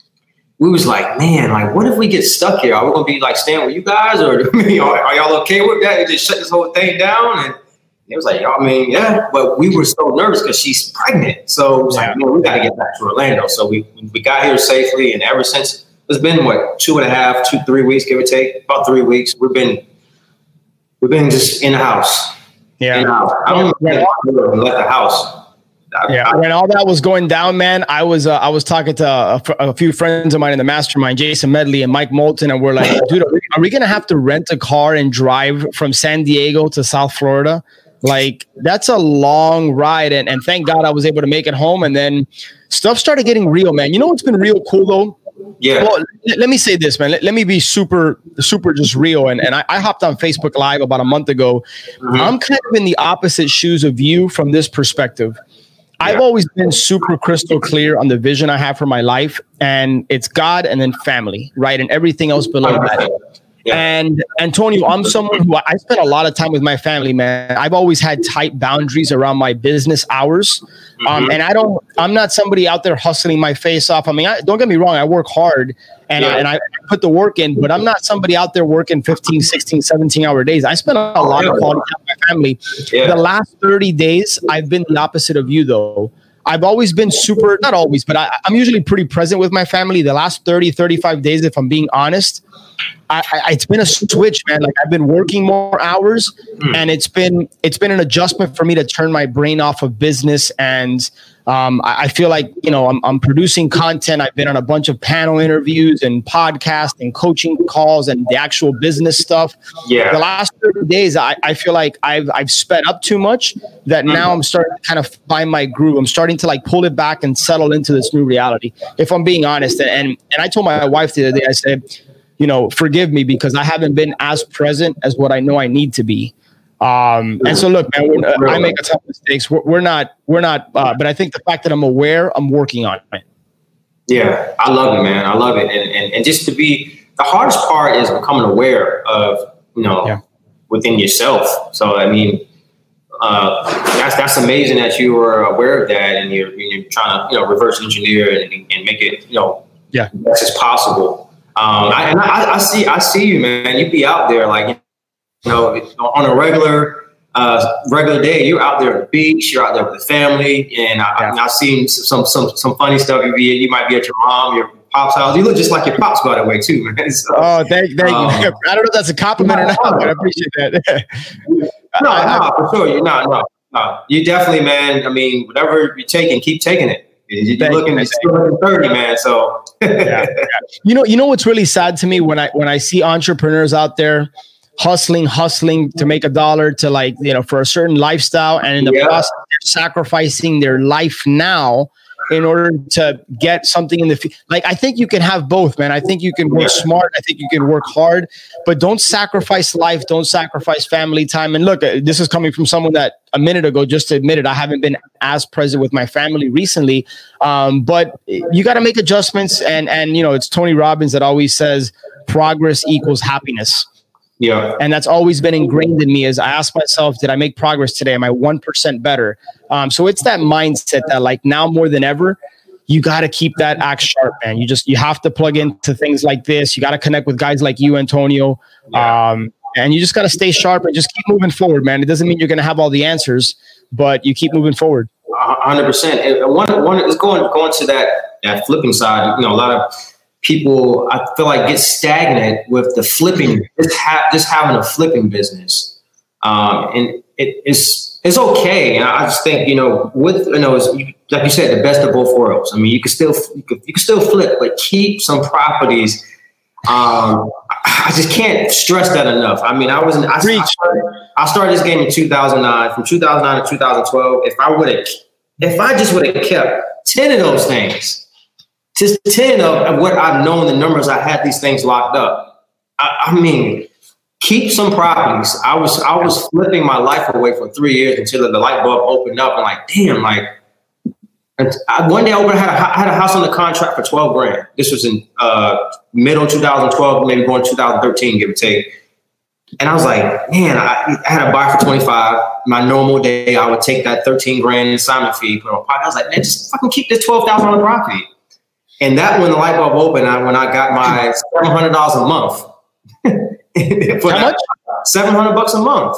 we was like, man, like, what if we get stuck here? Are we gonna be like staying with you guys, or are, are y'all okay with that? And just shut this whole thing down? And it was like, y'all, I mean, yeah, but we were so nervous because she's pregnant, so it was yeah. like, man, we got to get back to Orlando. So we we got here safely, and ever since. It's been what two and a half, two, three weeks, give or take, about three weeks. We've been, we've been just in the house. Yeah, in the house. I don't even left the house. Yeah, when all that was going down, man, I was uh, I was talking to a, a few friends of mine in the mastermind, Jason Medley and Mike Moulton, and we're like, dude, are we, are we gonna have to rent a car and drive from San Diego to South Florida? Like, that's a long ride, and and thank God I was able to make it home. And then stuff started getting real, man. You know what's been real cool though? Yeah. Well, let, let me say this, man. Let, let me be super, super just real. And, and I, I hopped on Facebook Live about a month ago. Mm-hmm. I'm kind of in the opposite shoes of you from this perspective. Yeah. I've always been super crystal clear on the vision I have for my life. And it's God and then family, right? And everything else below that. Yeah. And Antonio, I'm someone who I spend a lot of time with my family, man. I've always had tight boundaries around my business hours. Mm-hmm. Um, and I don't, I'm not somebody out there hustling my face off. I mean, I, don't get me wrong. I work hard and, yeah. I, and I put the work in, but I'm not somebody out there working fifteen, sixteen, seventeen hour days. I spend a lot of quality time with my family. Yeah. The last thirty days, I've been the opposite of you though. I've always been super, not always, but I, I'm usually pretty present with my family. The last thirty, thirty-five days, if I'm being honest, I, I, it's been a switch, man. Like I've been working more hours, mm. and it's been it's been an adjustment for me to turn my brain off of business. And um, I, I feel like you know I'm, I'm producing content. I've been on a bunch of panel interviews and podcasts and coaching calls and the actual business stuff. Yeah. The last thirty days, I, I feel like I've I've sped up too much. That mm. now I'm starting to kind of find my groove. I'm starting to like pull it back and settle into this new reality. If I'm being honest, and and I told my wife the other day, I said, you know, forgive me because I haven't been as present as what I know I need to be. Um, and so, look, man, we're, uh, I make a ton of mistakes. We're, we're not, we're not, uh, but I think the fact that I'm aware, I'm working on it. Yeah, I love it, man. I love it. And, and, and just to be, the hardest part is becoming aware of, you know, yeah. within yourself. So, I mean, uh, that's, that's amazing that you were aware of that and you're, you're trying to, you know, reverse engineer and, and make it, you know, yeah, best as possible. Um, I, and I, I see, I see you, man. You be out there, like, you know, on a regular, uh, regular day. You're out there at the beach. You're out there with the family, and I, yeah. I've seen some, some, some funny stuff. You be, you might be at your mom, your pop's house. You look just like your pops, by the way, too, man. So, oh, thank, thank um, you. I don't know if that's a compliment or not, but I appreciate that. no, I, no, for sure. You no, no, no. You definitely, man. I mean, whatever you're taking, keep taking it. You're looking, you're still looking thirty, man. So, yeah, yeah. you know, you know what's really sad to me when I when I see entrepreneurs out there hustling, hustling to make a dollar, to like you know for a certain lifestyle, and in the yeah. process they're sacrificing their life now, in order to get something in the f- like I think you can have both, man. I think you can work smart, I think you can work hard, but don't sacrifice life, don't sacrifice family time. And look, this is coming from someone that a minute ago just admitted I haven't been as present with my family recently, um, but you got to make adjustments. And and you know, it's Tony Robbins that always says progress equals happiness. Yeah. And that's always been ingrained in me. As I ask myself, did I make progress today? Am I one percent better? Um, so it's that mindset that like now more than ever, you got to keep that axe sharp, man. You just, you have to plug into things like this. You got to connect with guys like you, Antonio. Yeah. Um, and you just got to stay sharp and just keep moving forward, man. It doesn't mean you're going to have all the answers, but you keep moving forward. one hundred percent. And one, one is going, going to that, that flipping side. You know, a lot of people, I feel like, get stagnant with the flipping, just, ha- just having a flipping business. Um, and it, it's it's okay. And I just think, you know, with, you know, like you said, the best of both worlds. I mean, you can still you can, you can still flip, but keep some properties. Um, I just can't stress that enough. I mean, I was in, I, I, started, I started this game in two thousand nine. From two thousand nine to two thousand twelve, if I would have, if I just would have kept ten of those things, just ten of what I've known, the numbers I had these things locked up. I, I mean, keep some properties. I was I was flipping my life away for three years until the light bulb opened up. And like, damn, like, and I, one day I opened, I had, a, I had a house on the contract for twelve grand. This was in uh, middle two thousand twelve, maybe going two thousand thirteen, give or take. And I was like, man, I, I had a buy for twenty-five. My normal day, I would take that thirteen grand assignment fee, put on a pocket. I was like, man, just fucking keep this twelve thousand on the property. And that when the light bulb opened, I, when I got my seven hundred dollars a month. For How much? seven hundred bucks a month.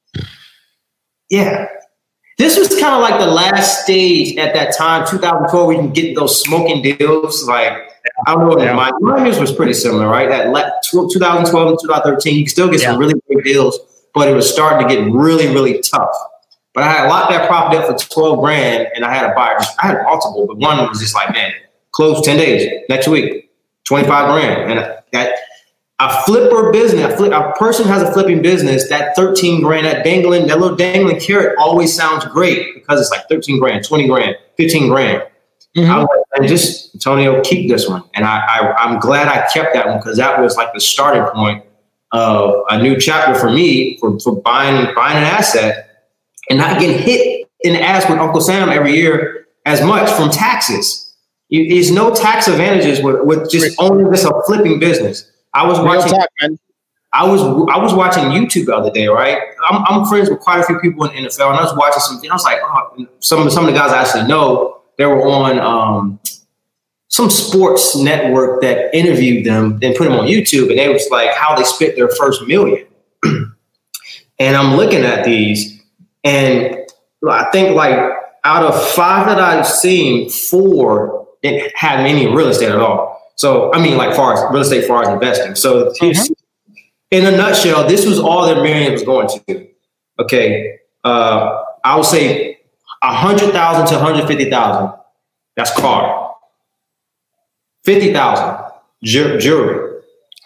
Yeah. This was kind of like the last stage at that time, two thousand twelve, where you can get those smoking deals. Like, I don't know, yeah. my, my news was pretty similar, right? At twenty twelve and twenty thirteen, you can still get yeah. some really big deals, but it was starting to get really, really tough. But I had locked that property up for twelve grand, and I had a buyer. I had multiple, but one was just like, man, close ten days, next week, twenty-five grand. And that, a flipper business, a, flip, a person has a flipping business, that thirteen grand, that dangling, that little dangling carrot always sounds great because it's like thirteen grand, twenty grand, fifteen grand. Mm-hmm. I was like, and just, Antonio, keep this one. And I, I, I'm glad I kept that one because that was like the starting point of a new chapter for me for, for buying, buying an asset and not getting hit in the ass with Uncle Sam every year as much from taxes. You, there's no tax advantages with, with just owning this a flipping business. I was watching. Talk, man. I was I was watching YouTube the other day, right? I'm, I'm friends with quite a few people in the N F L, and I was watching something. I was like, oh, some some of the guys I actually know, they were on um, some sports network that interviewed them and put them on YouTube, and they was like how they spent their first million. And I'm looking at these, and I think like out of five that I've seen, four didn't have any real estate at all. So, I mean, like far as real estate, far as investing. So, mm-hmm. in a nutshell, this was all their million was going to. Okay. Uh, I would say one hundred thousand to one hundred fifty thousand. That's car. fifty thousand, ju- jewelry.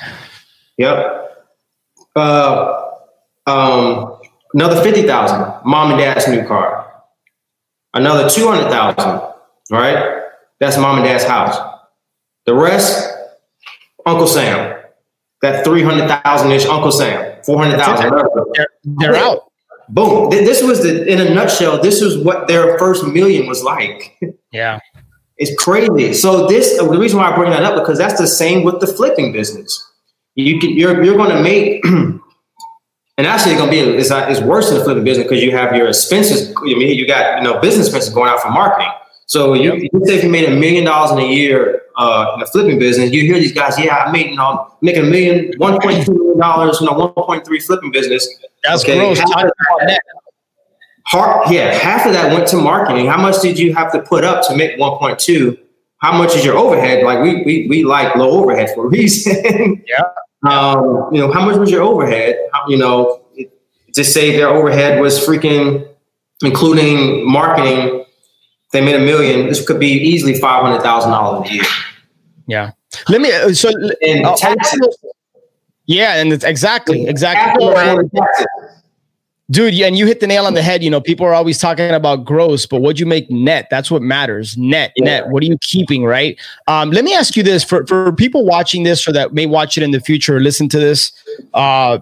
Yep. Uh, um, another fifty thousand, mom and dad's new car. Another two hundred thousand, right? That's mom and dad's house. The rest, Uncle Sam. That three hundred thousand-ish Uncle Sam. four hundred thousand. They're, they're out. Boom. This was the, in a nutshell, this was what their first million was like. Yeah. It's crazy. So this, the reason why I bring that up, because that's the same with the flipping business. You can, you're, you're going to make, and actually it's going to be, it's, it's worse than the flipping business because you have your expenses. I mean, you got, you know, business expenses going out for marketing. So you, yep. you say if you made a million dollars in a year uh, in the flipping business, you hear these guys, yeah, I made, you know, making a million, one point two million dollars, you know, one point three flipping business. That's okay. gross. Half of that, half, yeah, half of that went to marketing. How much did you have to put up to make one point two? How much is your overhead? Like we we we like low overhead for a reason. Yeah. um, you know, how much was your overhead? How, you know, it, just say their overhead was freaking, including marketing. They made a million. This could be easily five hundred thousand dollars a year. Yeah. Let me. Uh, so. And uh, taxes. Yeah, and it's exactly, exactly. Taxes. Dude, yeah, and you hit the nail on the head. You know, people are always talking about gross, but what you make net, that's what matters. Net, yeah. net. What are you keeping, right? Um, let me ask you this. For, for people watching this or that may watch it in the future or listen to this, uh,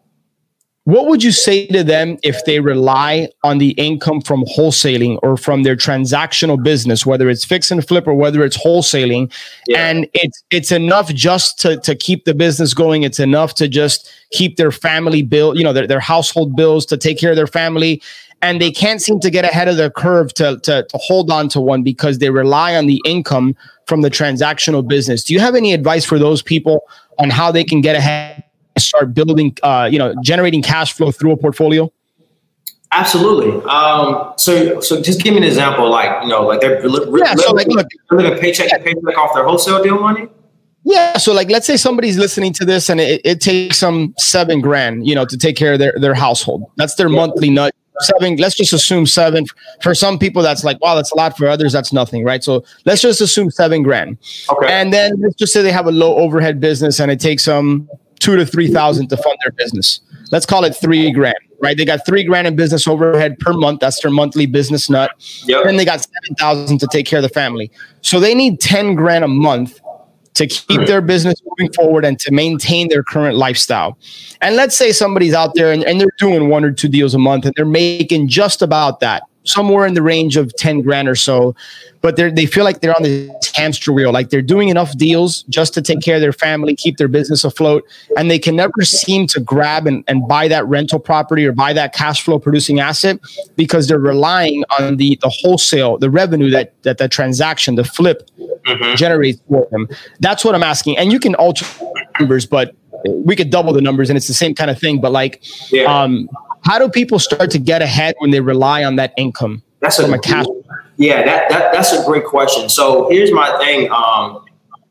what would you say to them if they rely on the income from wholesaling or from their transactional business, whether it's fix and flip or whether it's wholesaling, yeah. and it's it's enough just to, to keep the business going? It's enough to just keep their family bill, you know, their, their household bills, to take care of their family, and they can't seem to get ahead of the curve to, to, to hold on to one because they rely on the income from the transactional business. Do you have any advice for those people on how they can get ahead? Start building, uh, you know, generating cash flow through a portfolio? Absolutely. Um, so, so just give me an example, like, you know, like they're li- yeah, li- so like, look, living paycheck to paycheck off their wholesale deal money. Yeah. So like, let's say somebody's listening to this and it, it takes them seven grand, you know, to take care of their, their household. That's their yeah. monthly nut. Seven, let's just assume seven. For some people, that's like, wow, that's a lot. For others, that's nothing, right? So let's just assume seven grand. Okay. And then let's just say they have a low overhead business and it takes them two to three thousand to fund their business. Let's call it three grand, right? They got three grand in business overhead per month. That's their monthly business nut. Yep. And they got seven thousand to take care of the family. So they need ten grand a month to keep their business moving forward and to maintain their current lifestyle. And let's say somebody's out there and, and they're doing one or two deals a month and they're making just about that, somewhere in the range of ten grand or so, but they they feel like they're on this hamster wheel, like they're doing enough deals just to take care of their family, keep their business afloat, and they can never seem to grab and, and buy that rental property or buy that cash flow producing asset because they're relying on the the wholesale, the revenue that that that transaction, the flip mm-hmm. generates for them. That's what I'm asking. And you can alter numbers, but we could double the numbers and it's the same kind of thing. But like, yeah. um, how do people start to get ahead when they rely on that income? That's a, a cash. Yeah, that, that that's a great question. So here's my thing. Um,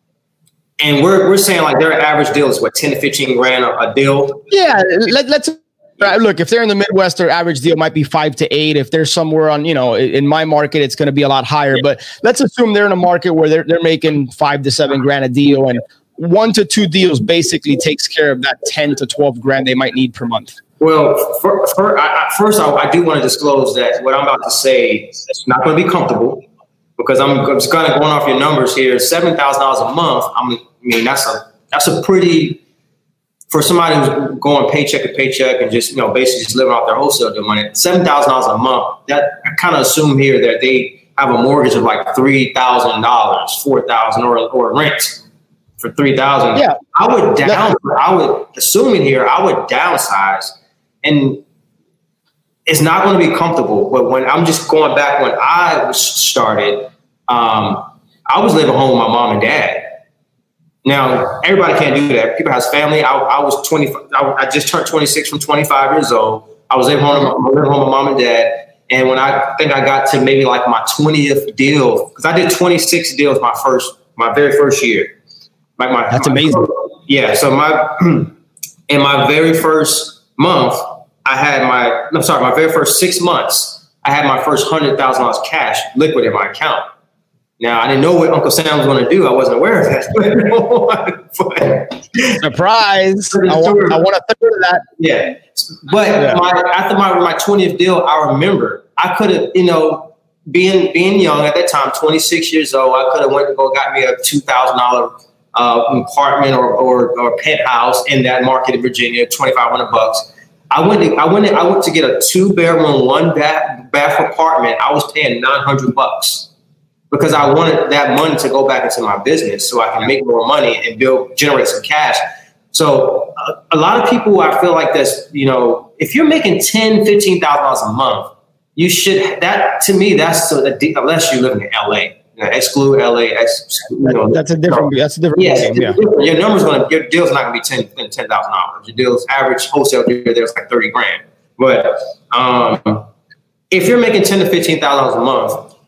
and we're we're saying like their average deal is what, ten to fifteen grand a, a deal? Yeah, let, let's look, if they're in the Midwest, their average deal might be five to eight. If they're somewhere on, you know, in my market, it's going to be a lot higher. But let's assume they're in a market where they're they're making five to seven grand a deal, and one to two deals basically takes care of that ten to twelve grand they might need per month. Well, for, for, I, first, I, I do want to disclose that what I'm about to say is not going to be comfortable because I'm, I'm just kind of going off your numbers here. seven thousand dollars a month. I'm, I mean, that's a that's a pretty, for somebody who's going paycheck to paycheck and just, you know, basically just living off their wholesale deal money, seven thousand dollars a month. That I kind of assume here that they have a mortgage of like three thousand dollars, four thousand dollars, or, or rent for three thousand dollars. Yeah. I would down, I would, assuming here, I would downsize. And it's not going to be comfortable. But when I'm just going back when I started, um, I was living home with my mom and dad. Now, everybody can't do that. People have family. I, I was twenty. I, I just turned twenty-six from twenty-five years old. I was living home, living home with mom and dad. And when I think I got to maybe like my twentieth deal, because I did twenty-six deals my first, my very first year. Like my, That's my, amazing. Yeah. So my in my very first month, I had my, I'm sorry, my very first six months, I had my first one hundred thousand dollars cash liquid in my account. Now, I didn't know what Uncle Sam was going to do. I wasn't aware of that. but, Surprise. I want, I want a third of that. Yeah. But yeah. My, after my, my twentieth deal, I remember I could have, you know, being being young at that time, twenty-six years old, I could have went and go got me a two thousand dollars uh, apartment or, or, or penthouse in that market in Virginia, twenty-five hundred bucks. I went to, I went to, I went to get a two bedroom, one bath, bath apartment. I was paying nine hundred bucks because I wanted that money to go back into my business so I can make more money and build, generate some cash. So a, a lot of people, I feel like that's, you know, if you're making ten, fifteen thousand dollars a month, you should, that to me, that's so that unless you live in L A, you know, exclude L A, ex, you know, that's a different, no. that's a different yes, game. Yeah. Your number's going to, your deal's not going to be ten thousand dollars. Your deal's average wholesale deal there's like thirty grand. But um, if you're making ten to fifteen thousand dollars a month,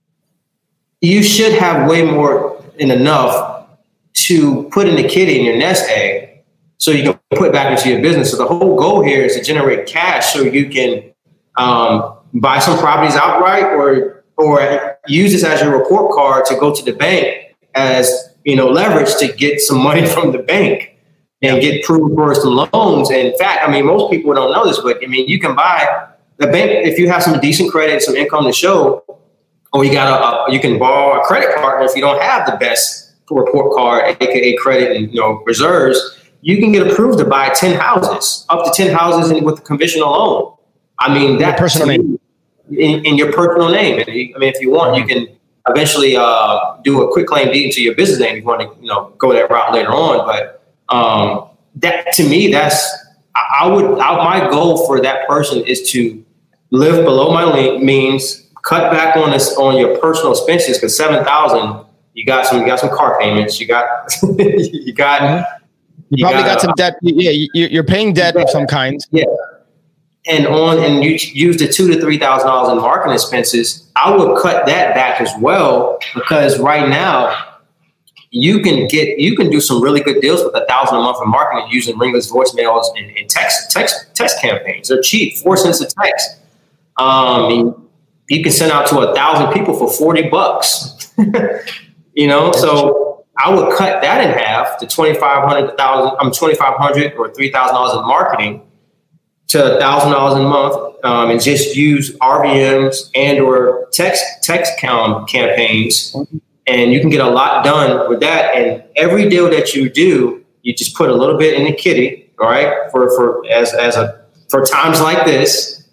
you should have way more than enough to put in the kitty in your nest egg so you can put back into your business. So the whole goal here is to generate cash so you can um, buy some properties outright or or use this as your report card to go to the bank as, you know, leverage to get some money from the bank. and get approved for some loans. And in fact, I mean, most people don't know this, but I mean, you can buy the bank if you have some decent credit, some income to show, or you got a, a you can borrow a credit partner if you don't have the best report card, aka credit and you know reserves. You can get approved to buy ten houses, up to ten houses, in, with a conventional loan. I mean, that personal name in, in your personal name. And I mean, if you want, you can eventually uh, do a quick claim deed to your business name if you want to, you know, go that route later on. But um, that to me, that's I would I, my goal for that person is to live below my means, cut back on this on your personal expenses because seven thousand, you got some you got some car payments, you got you got mm-hmm. you, you probably got, got some uh, debt. Yeah, you, you're paying debt of some kind. Yeah. And on and you use the two to three thousand dollars in marketing expenses, I would cut that back as well because right now you can get you can do some really good deals with a thousand a month in marketing using ringless voicemails and, and text text text campaigns. They're cheap, four cents a text. Um, you can send out to a thousand people for forty bucks. You know, so I would cut that in half to twenty five hundred thousand. I'm twenty five hundred or three thousand dollars in marketing to a thousand dollars a month, um, and just use R V Ms and or text text cam campaigns, and you can get a lot done with that. And every deal that you do, you just put a little bit in the kitty, all right, for for as as a for times like this.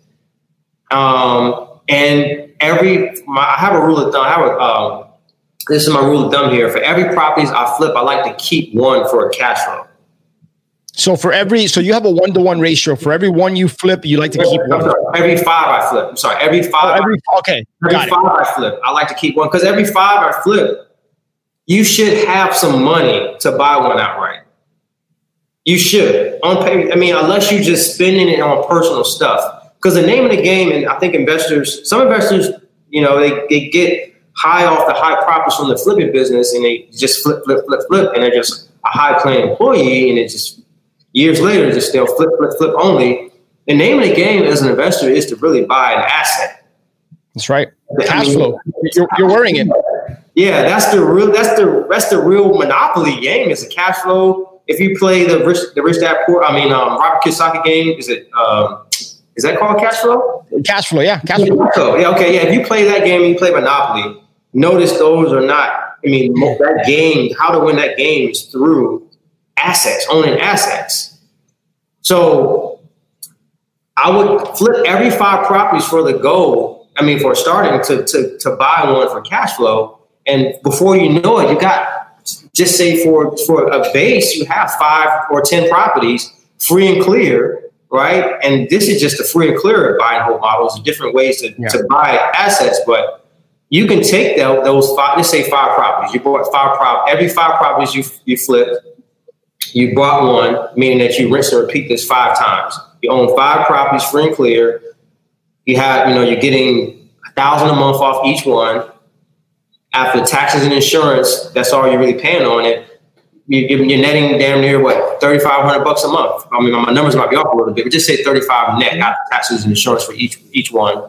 Um, and every my, I have a rule of thumb. I have a um, this is my rule of thumb here. For every properties I flip, I like to keep one for a cash flow. So for every, so you have a one to one ratio. For every one you flip, you like to keep one. Sorry, every five I flip. I'm sorry, every five. Oh, every, I, okay, every got five it. I flip. I like to keep one because every five I flip, you should have some money to buy one outright. You should on pay. I mean, unless you're just spending it on personal stuff. Because the name of the game, and I think investors, some investors, you know, they they get high off the high profits from the flipping business, and they just flip, flip, flip, flip, and they're just a high paying employee, and it just. Years later, just still flip, flip, flip only. The name of the game as an investor is to really buy an asset. That's right. Cash flow. You're, you're worrying it. Yeah, that's the real. That's the that's the real monopoly game. Is a cash flow. If you play the rich, the rich dad poor. I mean, um, Robert Kiyosaki game. Is it? Um, is that called cash flow? Cash flow. Yeah, cash flow. Yeah. Okay. Yeah. If you play that game, and you play Monopoly. Notice those are not. I mean, that game. How to win that game is through. Assets, owning assets. So I would flip every five properties for the goal. I mean, for starting to, to, to buy one for cash flow. And before you know it, you got, just say for, for a base, you have five or ten properties free and clear, right? And this is just a free and clear buy and hold models, different ways to, yeah. to buy assets. But you can take that, those five, let's say five properties. You bought five properties, every five properties you, you flip. You bought one, meaning that you rinse and repeat this five times. You own five properties free and clear. You have, you know, you're getting a thousand a month off each one. After taxes and insurance, that's all you're really paying on it. You're, you're netting damn near what, thirty-five hundred bucks a month. I mean, my numbers might be off a little bit, but just say thirty-five net after taxes and insurance for each each one.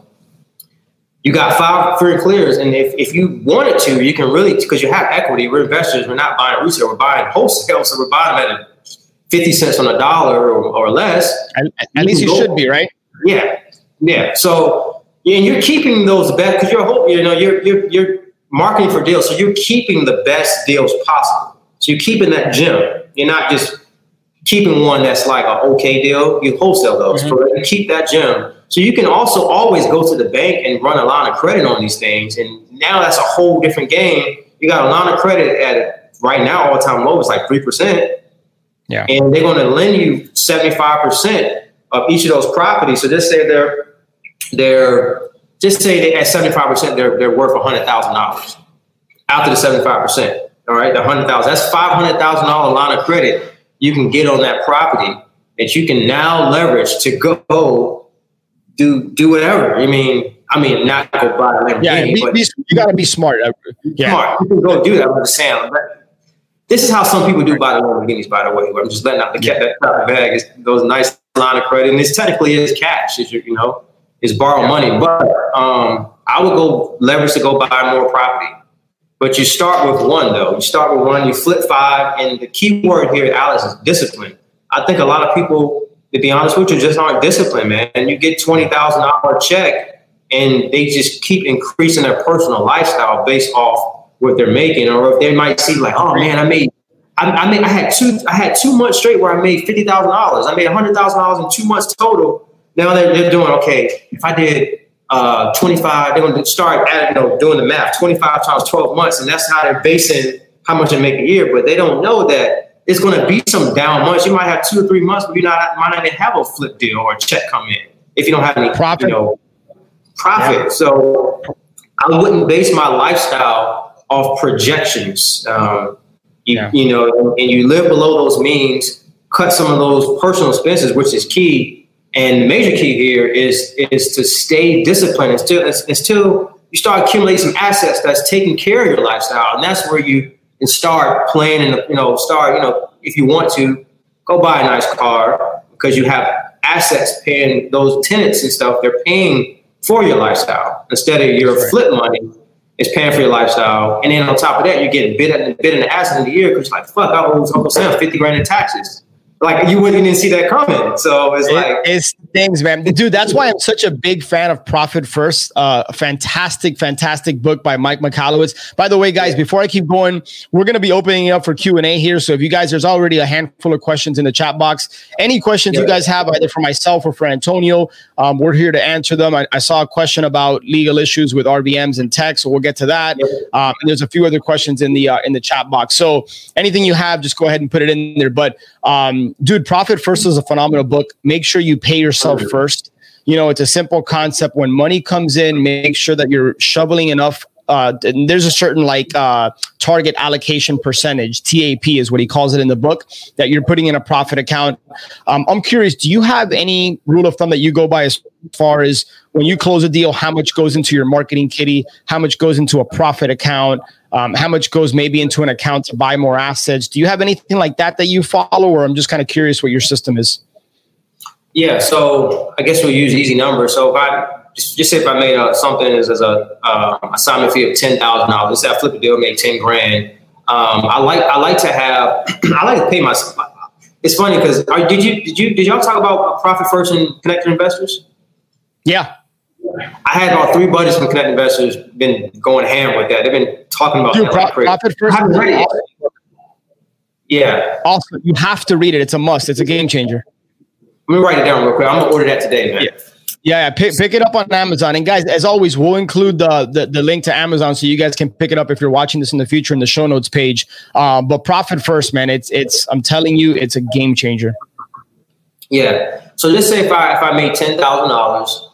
You got five free and clears, and if, if you wanted to, you can really, because you have equity. We're investors. We're not buying retail. We're buying wholesale, so we're buying them at fifty cents on a dollar or, or less. At, at least you go, should be, right? Yeah, yeah. So, yeah, and you're keeping those best because you're hope, you know you're you're you're marketing for deals, so you're keeping the best deals possible. So you're keeping that gem. You're not just keeping one that's like an okay deal. You wholesale those, mm-hmm. so you keep that gem. So you can also always go to the bank and run a line of credit on these things. And now that's a whole different game. You got a line of credit at right now, all time low is like three percent. Yeah. And they're going to lend you seventy-five percent of each of those properties. So just say they're, they're just say they at seventy-five percent, they're, they're worth one hundred thousand dollars after the seventy-five percent. All right. The one hundred thousand dollars, that's five hundred thousand dollars line of credit you can get on that property that you can now leverage to go do do whatever. I mean, I mean, not go buy a Lamborghini. Yeah, be, but be, you got to be smart. Yeah. Smart. You can go do that with the sound. This is how some people do buy the Lamborghinis, by the way. I'm just letting out the cat that top bag. It's those nice line of credit, and this technically is cash. Is you know, is borrowed yeah. money. But um, I would go leverage to go buy more property. But you start with one, though. You start with one, you flip five, and the key word here, Alex, is discipline. I think a lot of people, to be honest with you, just aren't disciplined, man. And you get twenty thousand dollars check, and they just keep increasing their personal lifestyle based off what they're making. Or if they might see like, oh, man, I made I, I made I had two I had two months straight where I made fifty thousand dollars. I made one hundred thousand dollars in two months total. Now they're, they're doing, okay, if I did uh, twenty-five, they're going to start adding, you know, doing the math, twenty-five times twelve months. And that's how they're basing how much they make a year. But they don't know that it's going to be some down months. You might have two or three months, but you not, might not even have a flip deal or a check come in if you don't have any profit. You know, profit. Yeah. So I wouldn't base my lifestyle off projections. Um, you, yeah. you know, and you live below those means, cut some of those personal expenses, which is key. And the major key here is is to stay disciplined until until you start accumulating some assets that's taking care of your lifestyle, and that's where you can start playing and you know start you know if you want to go buy a nice car because you have assets paying those tenants and stuff. They're paying for your lifestyle instead of your right. flip money is paying for your lifestyle, and then on top of that, you're getting bid at bid in the ass in the year because you're like fuck, I owe Uncle Sam fifty grand in taxes. Like you wouldn't even see that coming. So it's it, like it's things, man. Dude, that's why I'm such a big fan of Profit First. Uh, a fantastic, fantastic book by Mike Michalowicz. By the way, guys, before I keep going, we're going to be opening up for Q and A here. So if you guys, there's already a handful of questions in the chat box. Any questions yeah. you guys have, either for myself or for Antonio, um, we're here to answer them. I, I saw a question about legal issues with R B Ms and tech, so we'll get to that. Yeah. Um, and there's a few other questions in the uh, in the chat box. So anything you have, just go ahead and put it in there. But um, dude, Profit First is a phenomenal book. Make sure you pay yourself first. You know, it's a simple concept. When money comes in, make sure that you're shoveling enough. Uh, there's a certain like uh, target allocation percentage, T A P is what he calls it in the book, that you're putting in a profit account. Um, I'm curious, do you have any rule of thumb that you go by as far as when you close a deal, how much goes into your marketing kitty, how much goes into a profit account, um, how much goes maybe into an account to buy more assets? Do you have anything like that that you follow, or I'm just kind of curious what your system is? Yeah, so I guess we'll use easy numbers. So if I just, just say if I made uh, something as, as a uh, assignment fee of ten thousand dollars, let's say I flip a deal, make ten grand. Um, I like I like to have I like to pay myself. It's funny because did you did you did y'all talk about Profit First and Connected Investors? Yeah, I had all three buddies from Connected Investors been going ham with that. They've been talking about Dude, that pro- like crazy. Profit First. I haven't read it. Yeah. Also, you have to read it. It's a must. It's a game changer. Let me write it down real quick. I'm gonna order that today, man. Yeah, yeah. yeah. Pick, pick it up on Amazon. And guys, as always, we'll include the, the the link to Amazon so you guys can pick it up if you're watching this in the future in the show notes page. Um, but Profit First, man, it's it's. I'm telling you, it's a game changer. Yeah. So let's say if I if I made ten thousand dollars,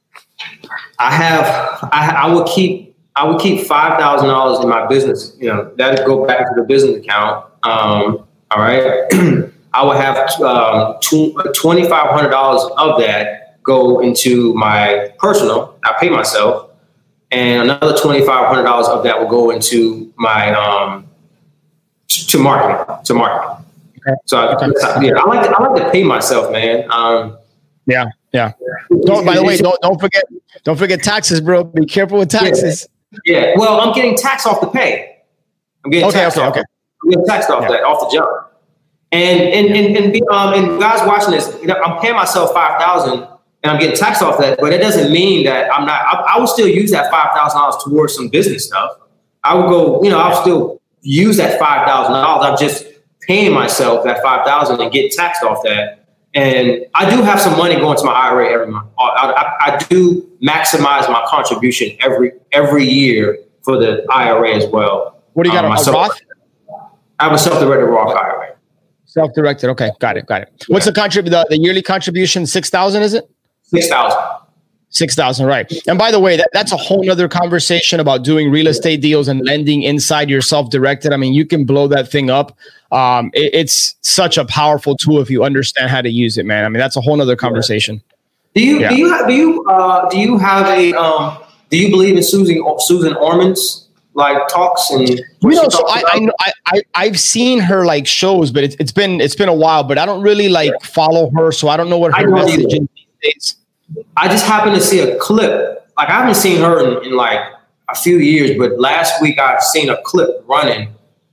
I have I I would keep I would keep five thousand dollars in my business. You know, that'd go back to the business account. Um, all right. I would have um, twenty-five hundred dollars of that go into my personal. I pay myself, and another twenty-five hundred dollars of that will go into my um, to marketing. To marketing. Okay. So I, yeah, I like to, I like to pay myself, man. Um, yeah, yeah. Don't, by the way, don't don't forget don't forget taxes, bro. Be careful with taxes. Yeah. yeah. Well, I'm getting taxed off the pay. I'm getting okay, taxed okay, off. okay. I'm getting taxed off yeah. that off the jump. And and and and, be, um, and guys watching this, you know, I'm paying myself five thousand, and I'm getting taxed off that. But it doesn't mean that I'm not. I, I would still use that five thousand dollars towards some business stuff. I would go, you know, I'll still use that five thousand dollars. I'm just paying myself that five thousand and get taxed off that. And I do have some money going to my I R A every month. I, I, I do maximize my contribution every every year for the I R A as well. What do you got? Um, a Roth? I have a self-directed Roth I R A. Self-directed. Okay. Got it. Got it. What's yeah. the contrib- the, the yearly contribution? six thousand, is it? six thousand. six thousand. Right. And by the way, that, that's a whole nother conversation about doing real estate deals and lending inside your self-directed. I mean, you can blow that thing up. Um, it, it's such a powerful tool if you understand how to use it, man. I mean, that's a whole nother conversation. Do you, yeah. do you, have, do you, uh, do you have a, um, do you believe in Susan, Susan Orman's like talks and you know so I, I I I I've seen her like shows, but it's it's been it's been a while, but I don't really like yeah. follow her, so I don't know what her message is these days. I just happened to see a clip. Like I haven't seen her in, in like a few years, but last week I've seen a clip running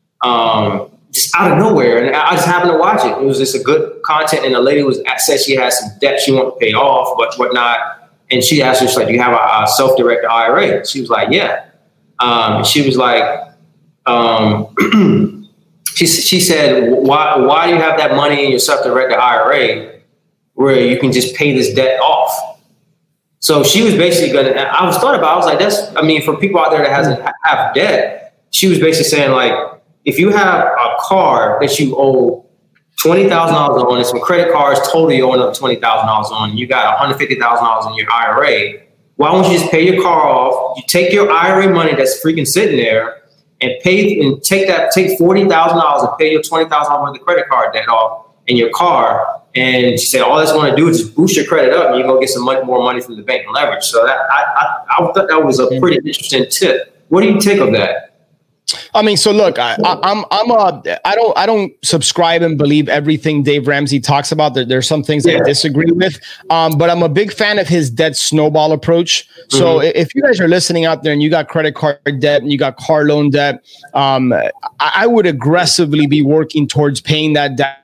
um, just out of nowhere, and I just happened to watch it. It was just a good content, and the lady was said she had some debt she wanted to pay off, but whatnot. And she asked her, she's like, "Do you have a, a self-directed I R A?" She was like, "Yeah." Um, she was like, um, she she said, "Why why do you have that money in your self-directed I R A where you can just pay this debt off?" So she was basically gonna. I was thought about. I was like, "That's. I mean, for people out there that hasn't have debt," she was basically saying like, if you have a car that you owe twenty thousand dollars on, and some credit cards totally owe another twenty thousand dollars on, and you got one hundred fifty thousand dollars in your I R A, why don't you just pay your car off? You take your I R A money that's freaking sitting there and pay and take that, take forty thousand dollars and pay your twenty thousand dollars worth of credit card debt off in your car. And she said, all that's going to do is just boost your credit up, and you're going to get some much more money from the bank and leverage. So that, I, I, I thought that was a pretty interesting tip. What do you think of that? I mean, so look, I, I, I'm, I'm a, I don't, I don't subscribe and believe everything Dave Ramsey talks about. There, there's some things yeah. I disagree with, um, but I'm a big fan of his debt snowball approach. Mm-hmm. So if you guys are listening out there and you got credit card debt and you got car loan debt, um, I, I would aggressively be working towards paying that debt.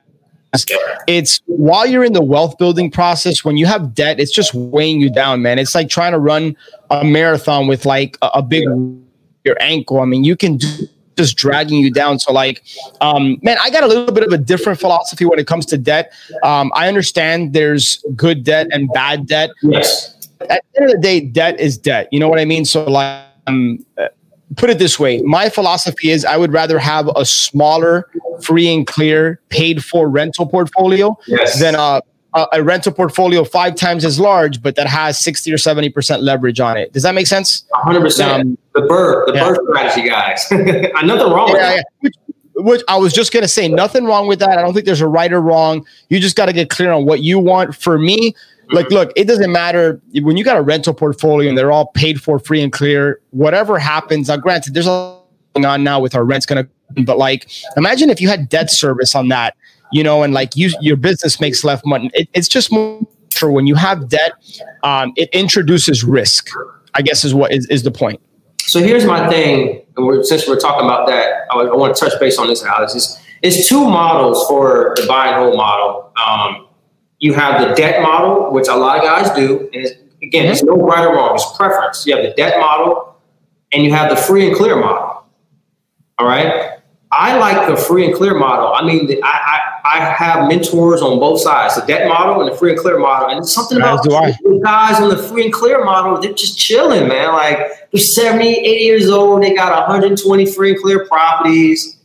It's while you're in the wealth building process, when you have debt, it's just weighing you down, man. It's like trying to run a marathon with like a, a big your ankle. I mean, you can do just dragging you down. So like, um, man, I got a little bit of a different philosophy when it comes to debt. Um, I understand there's good debt and bad debt. Yes. At the end of the day, debt is debt. You know what I mean? So like, um, put it this way. My philosophy is I would rather have a smaller, free and clear, paid for rental portfolio yes. than a, a, a rental portfolio five times as large, but that has sixty or seventy percent leverage on it. Does that make sense? one hundred percent. Um, the bird, the yeah. bird strategy, guys. Nothing wrong with yeah, that. Yeah. Which, which I was just going to say, nothing wrong with that. I don't think there's a right or wrong. You just got to get clear on what you want. For me, mm-hmm. like, look, it doesn't matter when you got a rental portfolio and they're all paid for, free and clear, whatever happens. Now, granted, there's a lot going on now with our rents going to, but like, imagine if you had debt service on that, you know, and like you, your business makes less money. It, it's just more for when you have debt, um, it introduces risk, I guess is what is, is the point. So here's my thing, and we're, since we're talking about that, I, I want to touch base on this, Alex. It's, it's two models for the buy and hold model. Um, you have the debt model, which a lot of guys do. And it's, again, there's no right or wrong. It's preference. You have the debt model, and you have the free and clear model. All right? I like the free and clear model. I mean, the, I, I I have mentors on both sides, the debt model and the free and clear model. And it's something about the guys on the free and clear model, they're just chilling, man. Like they're seventy, eighty years old. They got one hundred twenty free and clear properties.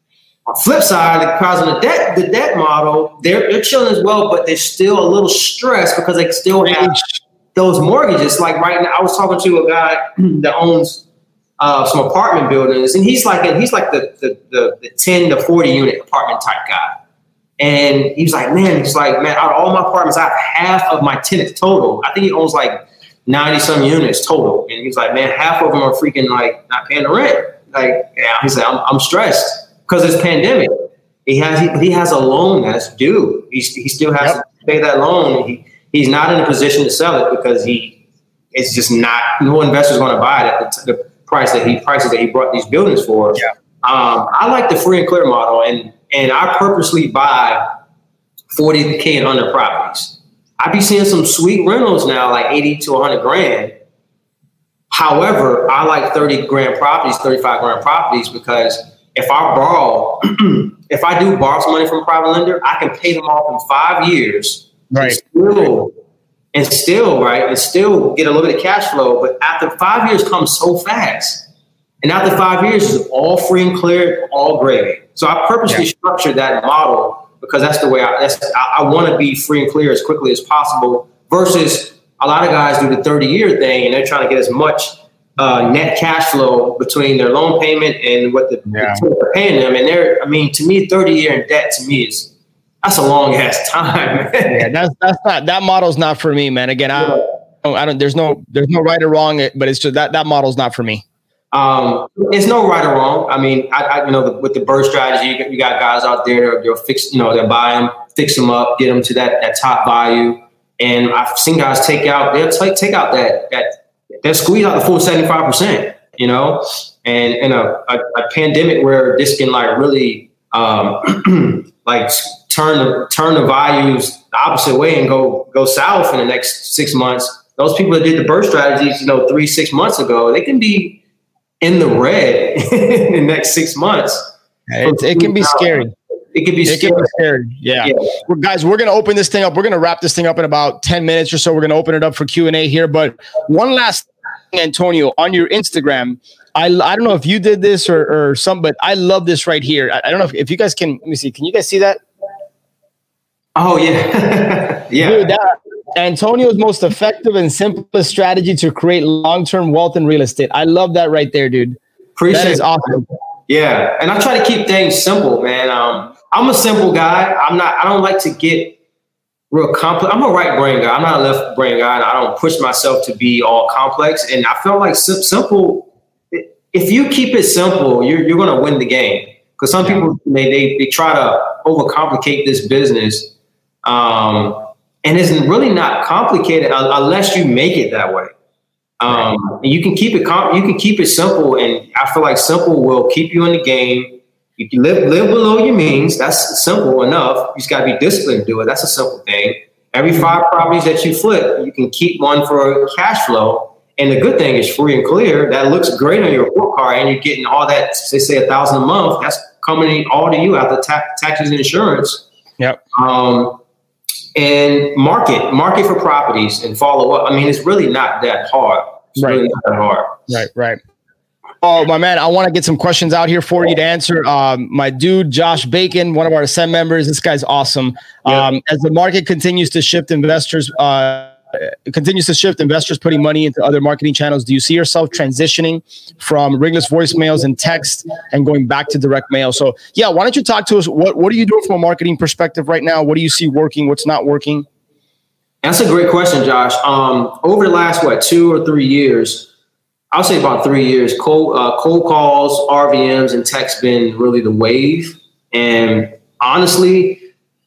On the flip side, the guys on the debt, the debt model, they're, they're chilling as well, but they're still a little stressed because they still have those mortgages. Like right now, I was talking to a guy that owns uh, some apartment buildings, and he's like, he's like the, the, the, the ten to forty unit apartment type guy. And he was like, man, he's like, man, out of all my apartments, I have half of my tenants total. I think he owns like ninety some units total. And he's like, man, half of them are freaking like not paying the rent. Like, yeah, he's like, I'm, I'm stressed because it's pandemic. He has, he, he has a loan that's due. He's, he still has yep. to pay that loan. He, he's not in a position to sell it because he, it's just not, no investor's going to buy it at the, the price that he, prices that he brought these buildings for. Yeah. Um, I like the free and clear model, and and I purposely buy forty K and under properties. I be seeing some sweet rentals now, like eighty to one hundred grand. However, I like thirty grand properties, thirty-five grand properties, because if I borrow, if I do borrow some money from a private lender, I can pay them off in five years. Right. And still, and still, right, and still get a little bit of cash flow. But after five years comes so fast. And after five years, it's all free and clear, all gravy. So I purposely yeah. structured that model because that's the way I, that's, I, I want to be free and clear as quickly as possible versus a lot of guys do the thirty year thing and they're trying to get as much uh, net cash flow between their loan payment and what the, yeah. the they're paying them. And they're, I mean, to me, thirty year in debt to me is, that's a long ass time. yeah, that's, that's not, that model's not for me, man. Again, I, yeah. I don't, there's no, there's no right or wrong, but it's just that, that model's not for me. Um, it's no right or wrong. I mean, I, I you know, the, with the bird strategy, you got, you got guys out there, they'll fix, you know, they'll buy them, fix them up, get them to that, that top value. And I've seen guys take out, they'll take, take out that, that, they'll squeeze out the full seventy-five percent you know, and in a, a, a pandemic where this can like really um, like turn the turn the values the opposite way and go go south in the next six months. Those people that did the burst strategies, you know, three, six months ago, they can be in the red in the next six months. It, it can be scary. It can be it scary. Can be scary. Yeah. yeah. Well, guys, we're going to open this thing up. We're going to wrap this thing up in about ten minutes or so. We're going to open it up for Q and A here. But one last thing, Antonio, on your Instagram, I, I don't know if you did this or, or some, but I love this right here. I, I don't know if, if you guys can, let me see. Can you guys see that? Oh, yeah. yeah. Dude, that, Antonio's most effective and simplest strategy to create long-term wealth in real estate. I love that right there, dude. Appreciate that is awesome. Yeah. And I try to keep things simple, man. Um, I'm a simple guy. I'm not, I don't like to get real complex. I'm a right brain guy. I'm not a left brain guy. And I don't push myself to be all complex. And I feel like sim- simple, if you keep it simple, you're, you're going to win the game. Because some people, they, they, they try to overcomplicate this business. Um, and it's really not complicated unless you make it that way. Um, and you can keep it, comp- you can keep it simple. And I feel like simple will keep you in the game. You can live, live below your means. That's simple enough. You just got to be disciplined to do it. That's a simple thing. Every five properties that you flip, you can keep one for cash flow. And the good thing is free and clear. That looks great on your report card, and you're getting all that, they say a thousand a month. That's coming all to you after ta- taxes and insurance. Yep. Um, and market, market for properties and follow up. I mean, it's really not that hard. It's right. really not that hard. Right, right. Oh, my man, I want to get some questions out here for you to answer. Um, my dude, Josh Bacon, one of our Ascend members. This guy's awesome. Yeah. Um, as the market continues to shift, investors uh, continues to shift, investors putting money into other marketing channels. Do you see yourself transitioning from ringless voicemails and text and going back to direct mail? So, yeah, why don't you talk to us? What What are you doing from a marketing perspective right now? What do you see working? What's not working? That's a great question, Josh. Um, over the last, what, two or three years, I'll say about three years, cold, uh, cold calls, R V Ms, and text been really the wave. And honestly,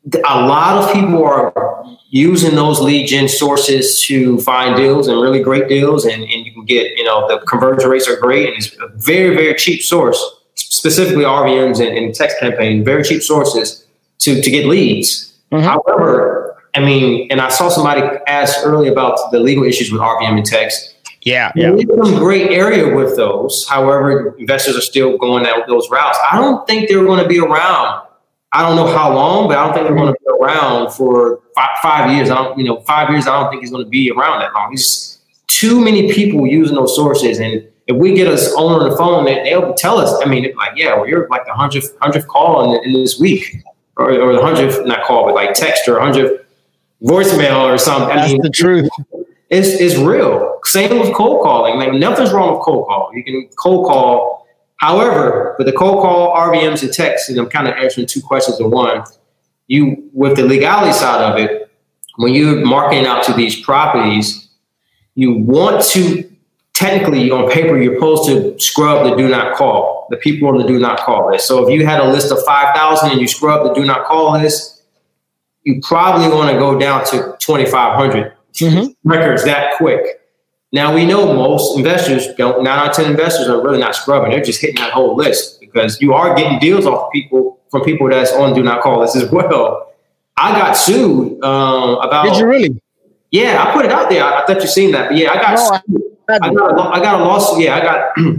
a lot of people are using those lead gen sources to find deals and really great deals. And, and you can get, you know, the conversion rates are great. And it's a very, very cheap source, specifically R V Ms and, and text campaign, very cheap sources to, to get leads. Mm-hmm. However, I mean, and I saw somebody ask earlier about the legal issues with R V M and text. Yeah, yeah. There's some great area with those. However, investors are still going down those routes. I don't think they're going to be around. I don't know how long, but I don't think they're going to be around for five, five years. I don't, you know, five years. I don't think he's going to be around that long. There's too many people using those sources, and if we get us on the phone, they'll tell us. I mean, like, yeah, well, you're like the hundredth hundredth call in, in this week, or, or the hundredth not call, but like text or hundredth voicemail or something. That's I mean, the truth. It's, it's real. Same with cold calling. Like, nothing's wrong with cold call. You can cold call. However, with the cold call, R V Ms, and text, and I'm kind of answering two questions in one. You, with the legality side of it, when you're marketing out to these properties, you want to, technically on paper, you're supposed to scrub the do not call, the people on the do not call list. So if you had a list of five thousand and you scrub the do not call list, you probably want to go down to twenty-five hundred. Mm-hmm. Records that quick. Now, we know most investors don't, nine out of ten investors are really not scrubbing. They're just hitting that whole list because you are getting deals off people from people that's on do not call list as well. I got sued um, about. Did you really? Yeah, I put it out there. I, I thought you seen that, but yeah, I got. No, I, I, got a, I got a lawsuit. Yeah, I got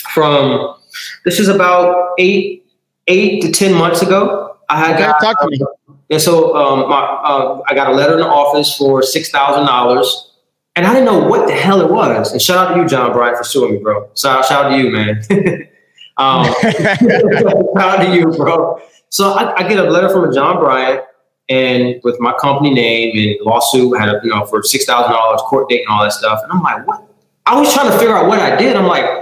from. This is about eight, eight to ten months ago. I had okay, got. Talk to me. And so um, my, uh, I got a letter in the office for six thousand dollars, and I didn't know what the hell it was. And shout out to you, John Bryant, for suing me, bro. So shout out to you, man. um, shout out to you, bro. So I, I get a letter from a John Bryant, and with my company name and lawsuit, had a, you know, for six thousand dollars, court date, and all that stuff. And I'm like, what? I was trying to figure out what I did. I'm like,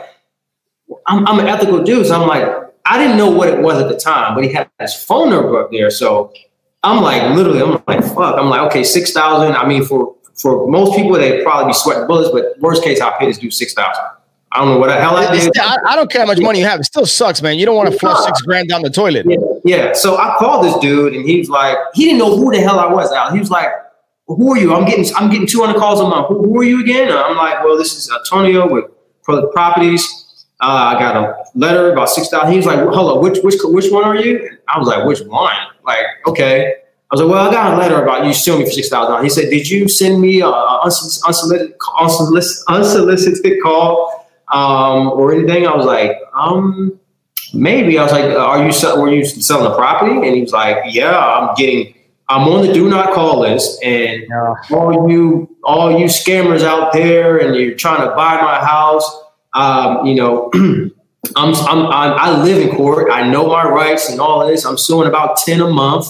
I'm, I'm an ethical dude, so I'm like, I didn't know what it was at the time, but he had his phone number up there, so. I'm like, literally, I'm like, fuck. I'm like, okay, six thousand. I mean, for, for most people, they'd probably be sweating bullets, but worst case, I'll pay this dude six thousand. I don't know what the hell I did. I, I don't care how much money you have. It still sucks, man. You don't want to flush six grand down the toilet. Yeah, yeah. So I called this dude, and he was like, he didn't know who the hell I was, Al. He was like, well, who are you? I'm getting, I'm getting two hundred calls a month. Who, who are you again? And I'm like, well, this is Antonio with Properties. Uh, I got a letter about six thousand. He was like, hold on, which which which one are you? I was like, which one? Like, okay. I was like, well, I got a letter about you suing me for six thousand dollars. He said, did you send me an unsolicited, unsolicited, unsolicited call um, or anything? I was like, um, maybe. I was like, are you were you selling a property? And he was like, yeah, I'm getting, I'm on the do not call list, and yeah. all you all you scammers out there, and you're trying to buy my house. Um, you know, I'm, I'm, I'm, I live in court. I know my rights and all of this. I'm suing about ten a month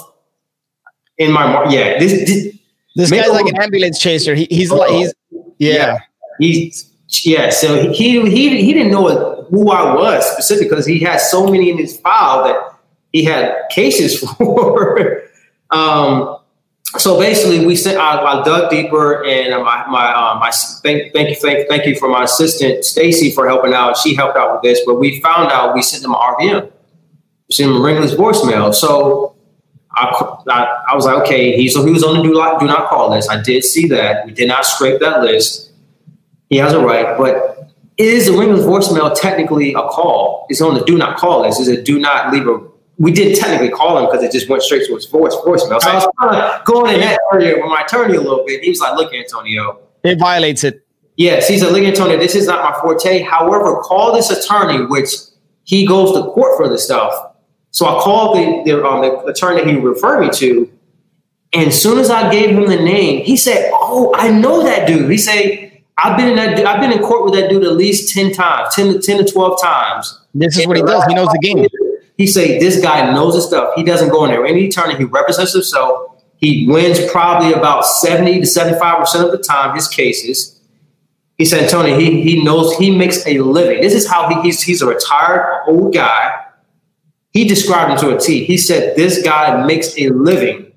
in my, yeah, this, this, this guy's like an ambulance chaser. He, he's oh, like, he's, yeah, yeah. he's, yeah. So he, he, he didn't know who I was specifically because he had so many in his file that he had cases for. um, So basically, we sent. I, I dug deeper, and my my uh, my thank thank you thank, thank you for my assistant Stacy for helping out. She helped out with this, but we found out we sent them an R V M, we sent him a ringless voicemail. So I, I I was like, okay, he so he was on the do not do not call list. I did see that. We did not scrape that list. He has a right, but is a ringless voicemail technically a call? It's on the do not call list. Is it do not leave a We did technically call him because it just went straight to his voice voicemail. So I was kind of going in that area with my attorney a little bit. He was like, look, Antonio. It violates it. Yes. He said, look, Antonio, this is not my forte. However, call this attorney, which he goes to court for this stuff. So I called the, the, um, the attorney he referred me to. And as soon as I gave him the name, he said, oh, I know that dude. He said, I've been in that. I've been in court with that dude at least ten times, ten to ten to twelve times. This is what he does. He knows the game. He say this guy knows his stuff. He doesn't go in there. Any attorney, he represents himself. He wins probably about seventy to seventy-five percent of the time his cases. He said, Tony, he he knows he makes a living. This is how he, he's he's a retired old guy. He described him to a T. He said this guy makes a living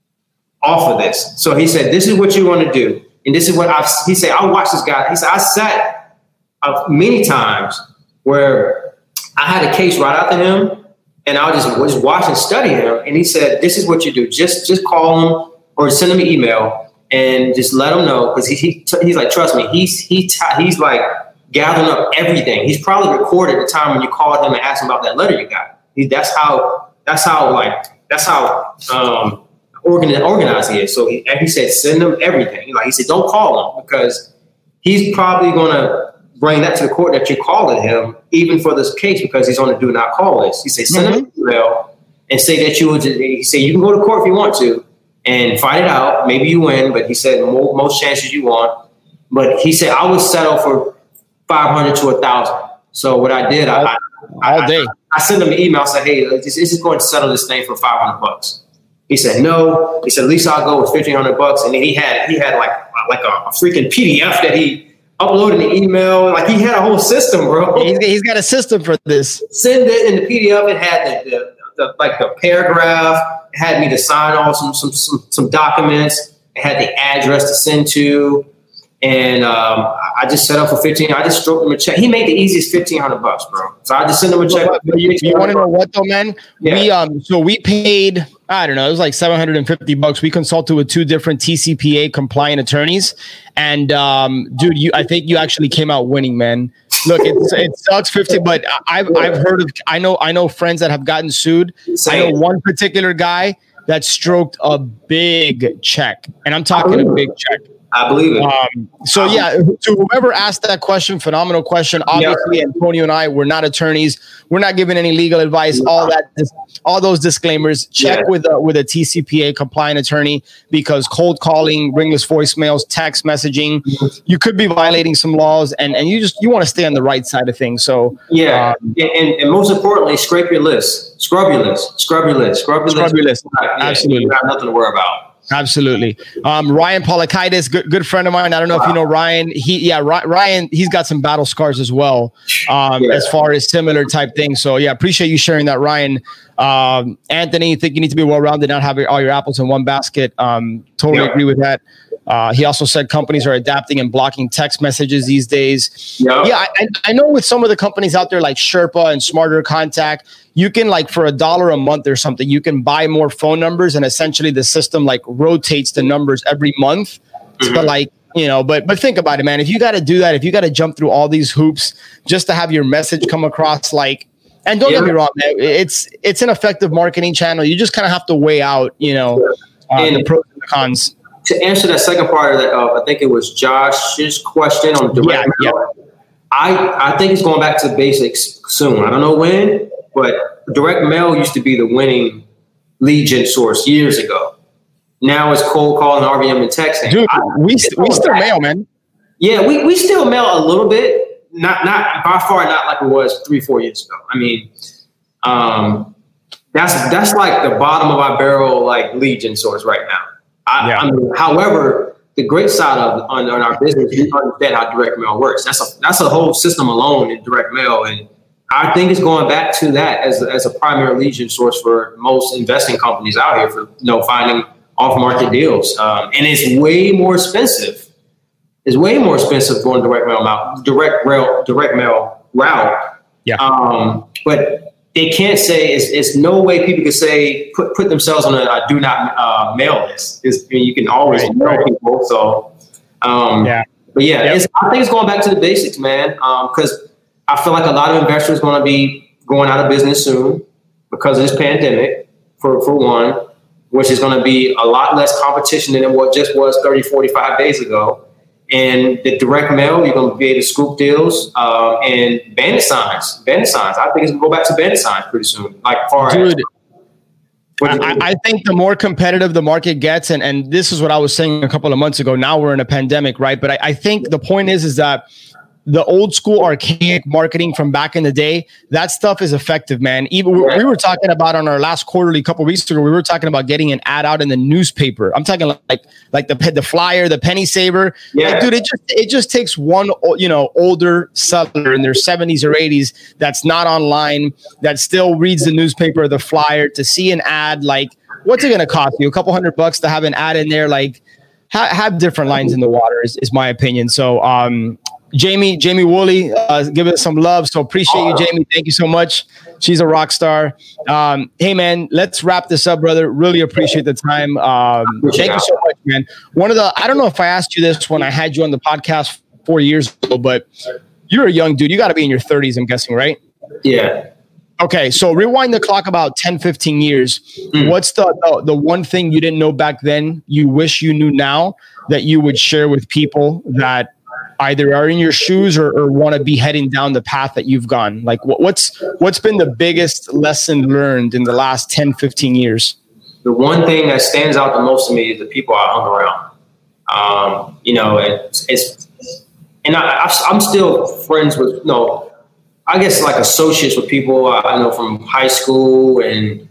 off of this. So he said, this is what you want to do. And this is what I've, he said, I watched this guy. He said, I sat uh, many times where I had a case right after him. And I was just, just watch and study him. And he said, this is what you do. Just just call him or send him an email and just let him know. Because he, he he's like, trust me, he's he he's like gathering up everything. He's probably recorded the time when you called him and asked him about that letter you got. He, that's how that's how like that's how um organized, organized he is. So he, and he said, send him everything. Like he said, don't call him because he's probably gonna bring that to the court that you're calling him, even for this case, because he's on the do not call list. He said, send mm-hmm. him an email and say that you would, he said, you can go to court if you want to and fight it out. Maybe you win, but he said more, most chances you want. But he said, I would settle for five hundred to a thousand. So what I did, all, I, I, all day. I, I sent him an email, said, hey, this, this is going to settle this thing for five hundred bucks. He said, no. He said, at least I'll go with fifteen hundred bucks. And then he had, he had like, like a, a freaking P D F that he, uploading the email, like he had a whole system, bro. He's, he's got a system for this. Send it in the P D F. It had the, the, the like the paragraph. It had me to sign off some some some, some documents. It had the address to send to, and um, I just set up for fifteen. I just stroked him a check. He made the easiest fifteen hundred bucks, bro. So I just sent him a check. But you, you want to know what though, man? Yeah. We um, so we paid. I don't know. It was like seven hundred fifty bucks. We consulted with two different T C P A compliant attorneys. And um, dude, you, I think you actually came out winning, man. Look, it's, it sucks fifty, but I've, I've heard of, I know, I know friends that have gotten sued. I know one particular guy that stroked a big check, and I'm talking a big check. I believe it. Um, so yeah, to whoever asked that question, phenomenal question. Obviously, yeah. Antonio and I, we're not attorneys. We're not giving any legal advice. Yeah. All that, all those disclaimers. Check yeah. with a, with a T C P A compliant attorney, because cold calling, ringless voicemails, text messaging, you could be violating some laws, and, and you just you want to stay on the right side of things. So yeah, um, and, and most importantly, scrape your list, scrub your list, scrub your list, scrub your scrub list. Your list. Yeah, Absolutely, you have nothing to worry about. Absolutely. Um, Ryan Polakaitis, good good friend of mine. I don't know wow. if you know Ryan. He yeah, Ryan, he's got some battle scars as well, um, yeah. as far as similar type things. So yeah, appreciate you sharing that, Ryan. Um, Anthony, think you need to be well-rounded, not have all your apples in one basket. Um, totally yeah. agree with that. Uh, he also said companies are adapting and blocking text messages these days. Yeah, yeah I, I know with some of the companies out there like Sherpa and Smarter Contact, you can, like, for a dollar a month or something, you can buy more phone numbers, and essentially the system like rotates the numbers every month. Mm-hmm. But like you know, but but think about it, man. If you got to do that, if you got to jump through all these hoops just to have your message come across, like, and don't yeah. get me wrong, man, it's it's an effective marketing channel. You just kind of have to weigh out, you know, uh, and the pros and the cons. To answer that second part of that, uh, I think it was Josh's question on direct yeah, mail. Yeah. I I think it's going back to the basics soon. I don't know when, but direct mail used to be the winning lead gen source years ago. Now it's cold calling, R V M, and texting. Dude, I, we st- we still mail, man. Yeah, we, we still mail a little bit. Not not by far not like it was three, four years ago. I mean, um, that's that's like the bottom of our barrel, like lead gen source right now. I, yeah. I mean, however, the great side of on, on our business, we understand how direct mail works. That's a that's a whole system alone in direct mail, and I think it's going back to that as as a primary lead gen source for most investing companies out here for you know finding off-market deals, um, and it's way more expensive. It's way more expensive going direct mail, direct rail, direct mail route. Yeah. Um, but they can't say it's, it's no way people can say put put themselves on a, a do not uh, mail list. It's, I mean, you can always right. mail right. people. So, um, yeah. But yeah, yep. it's, I think it's going back to the basics, man. Because um, I feel like a lot of investors are going to be going out of business soon because of this pandemic. For for one. Which is going to be a lot less competition than what just was thirty, forty-five days ago. And the direct mail, you're going to be able to scoop deals uh, and bandit signs. Bandit signs. I think it's going to go back to bandit signs pretty soon. Like far Dude, I, I think the more competitive the market gets, and, and this is what I was saying a couple of months ago, now we're in a pandemic, right? But I, I think the point is, is that the old school archaic marketing from back in the day, that stuff is effective, man. Even we, we were talking about on our last quarterly a couple of weeks ago, we were talking about getting an ad out in the newspaper. I'm talking like like the the flyer, the penny saver. Yeah. Like, dude, it just it just takes one you know older seller in their seventies or eighties that's not online, that still reads the newspaper or the flyer to see an ad. Like, what's it going to cost you? A couple hundred bucks to have an ad in there? Like, ha- have different lines in the water is, is my opinion. So, um. Jamie, Jamie Woolley, uh, give us some love. So appreciate you, Jamie. Thank you so much. She's a rock star. Um, hey, man, let's wrap this up, brother. Really appreciate the time. Um, thank you so much, man. One of the, I don't know if I asked you this when I had you on the podcast four years ago, but you're a young dude. You got to be in your thirties, I'm guessing, right? Yeah. Okay, so rewind the clock about ten, fifteen years. Mm. What's the, the the one thing you didn't know back then you wish you knew now that you would share with people that either are in your shoes or, or want to be heading down the path that you've gone? Like what, what's what's been the biggest lesson learned in the last ten, fifteen years? The one thing that stands out the most to me is the people I hung around. Um, you know, it's, it's and I, I'm still friends with, you know, I guess like associates with people I know from high school and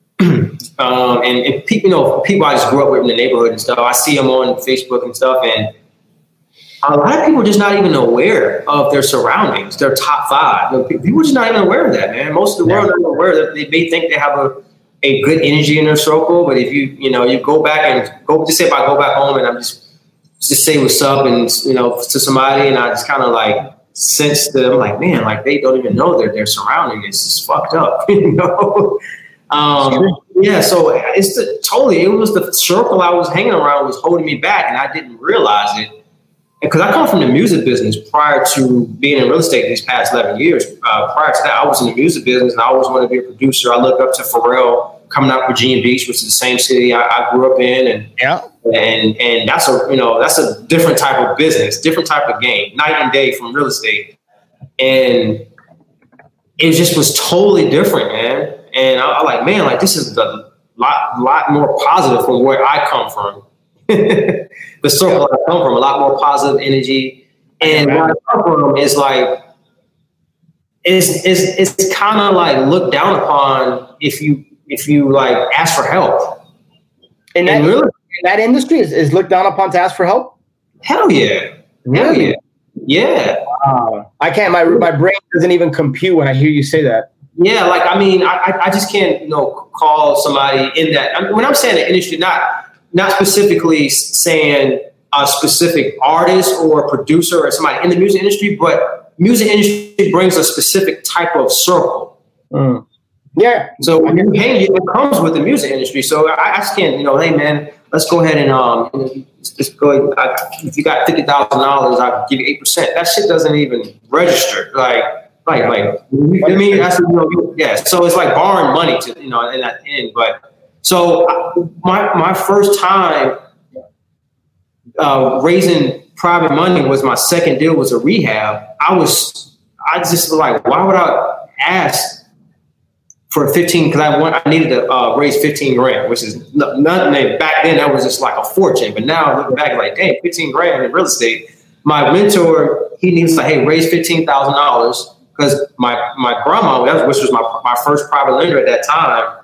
um, and, and people, you know, people I just grew up with in the neighborhood and stuff. I see them on Facebook and stuff, and a lot of people are just not even aware of their surroundings, their top five. People are just not even aware of that, man. Most of the world yeah. are aware that they may think they have a, a good energy in their circle, but if you, you know, you go back and go, just say if I go back home and I'm just, just say what's up and, you know, to somebody, and I just kind of like sense that I'm like, man, like they don't even know that their surrounding is just fucked up, you know? Um, yeah, so it's the, totally, it was the circle I was hanging around was holding me back, and I didn't realize it. Because I come from the music business prior to being in real estate these past eleven years. Uh, prior to that, I was in the music business and I always wanted to be a producer. I looked up to Pharrell coming out of Virginia Beach, which is the same city I, I grew up in. And, yeah. and, and that's a, you know, that's a different type of business, different type of game, night and day from real estate. And it just was totally different, man. And I, I like, man, like this is a lot, lot more positive from where I come from. The circle I come from, a lot more positive energy, and where I come from is like it's it's it's kind of like looked down upon if you if you like ask for help. In that, really, in that industry is, is looked down upon to ask for help. Hell yeah, hell yeah, yeah. Wow. I can't. My my brain doesn't even compute when I hear you say that. Yeah, like I mean, I I just can't you know call somebody in that. I mean, when I'm saying the industry, not. Not specifically saying a specific artist or producer or somebody in the music industry, but music industry brings a specific type of circle. Mm. Yeah. So when you paint, it comes with the music industry. So I, I just can't, you know, hey man, let's go ahead and um, just go. I, if you got fifty thousand dollars, I'll give you eight percent. That shit doesn't even register. Like, like, like. I mean, that's, you know, yeah. So it's like borrowing money to, you know, in that end. But so my my first time uh, raising private money was my second deal was a rehab. I was, I just was like, why would I ask for fifteen, because I want, I needed to uh, raise fifteen grand, which is nothing. Back then, that was just like a fortune. But now looking back, like, damn, fifteen grand in real estate. My mentor, he needs like, hey, raise fifteen thousand dollars, because my my grandma, which was my my first private lender at that time.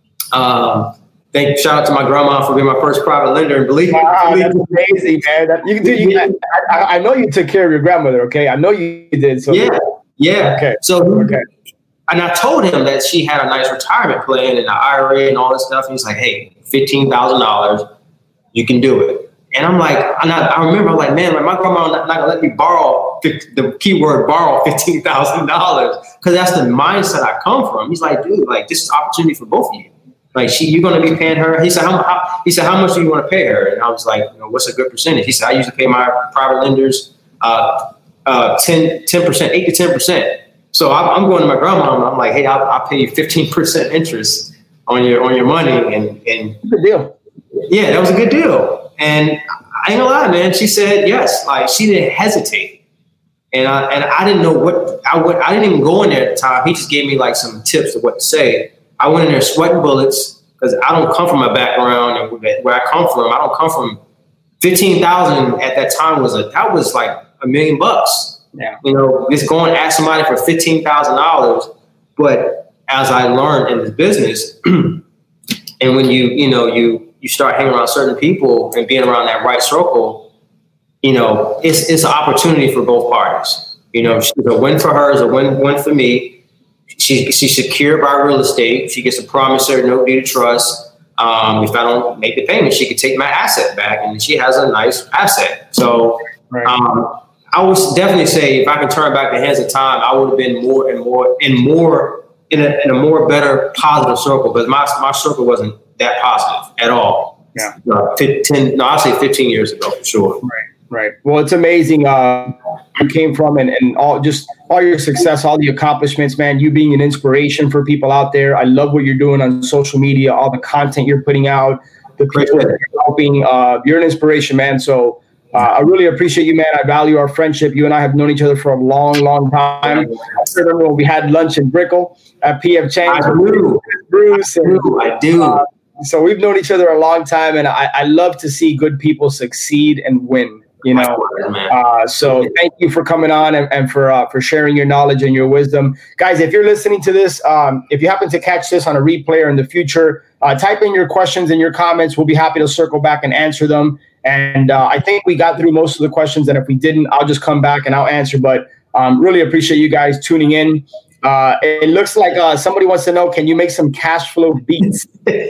Um, thank shout out to my grandma for being my first private lender, and believe me, wow, that's amazing, man. That, you, you, I, I know you took care of your grandmother. Okay, I know you did. So yeah, yeah. Okay, so okay. And I told him that she had a nice retirement plan and an I R A and all this stuff. And he's like, hey, fifteen thousand dollars, you can do it. And I'm like, and I, I remember I'm like, man, like my grandma not, not gonna let me borrow, the keyword borrow fifteen thousand dollars, because that's the mindset I come from. He's like, dude, like this is opportunity for both of you. Like she, you're gonna be paying her. He said, how, how he said, how much do you want to pay her? And I was like, you know, what's a good percentage? He said, I usually pay my private lenders uh, uh, ten percent, eight to ten percent. So I'm going to my grandma and I'm like, hey, I'll, I'll pay you fifteen percent interest on your on your money. And, and good deal. Yeah, that was a good deal. And I ain't gonna lie, man. She said yes. Like she didn't hesitate. And I and I didn't know what I would. I didn't even go in there at the time. He just gave me like some tips of what to say. I went in there sweating bullets because I don't come from a background and where I come from. I don't come from fifteen thousand at that time was a that was like a million bucks. Yeah. You know, just going to ask somebody for fifteen thousand dollars. But as I learned in this business, and when you, you know, you, you start hanging around certain people and being around that right circle, you know, it's, it's an opportunity for both parties. You know, it's a win for her, it's a win, win for me. She, she's secured by real estate. She gets a promissory note deed of trust. Um, if I don't make the payment, she could take my asset back and she has a nice asset. So, right. um, I would definitely say if I can turn back the hands of time, I would have been more and more and more in a, in a more better positive circle, because my my circle wasn't that positive at all. Yeah. No, fifteen, no, I'll say fifteen years ago for sure. Right, right. Well, it's amazing. Uh, you came from and, and all just all your success, all the accomplishments, man. You being an inspiration for people out there. I love what you're doing on social media, all the content you're putting out, the people that you're helping. Uh, you're an inspiration, man. So. Uh, I really appreciate you, man. I value our friendship. You and I have known each other for a long, long time. I remember when we had lunch in Brickell at P F Chang's. I do. Bruce. And, I do. Uh, so we've known each other a long time, and I, I love to see good people succeed and win. You know, uh, so thank you for coming on and, and for uh, for sharing your knowledge and your wisdom, guys. If you're listening to this, um, if you happen to catch this on a replay or in the future, uh, type in your questions and your comments. We'll be happy to circle back and answer them. And uh, I think we got through most of the questions. And if we didn't, I'll just come back and I'll answer. But um, really appreciate you guys tuning in. Uh, it looks like uh, somebody wants to know, can you make some cash flow beats?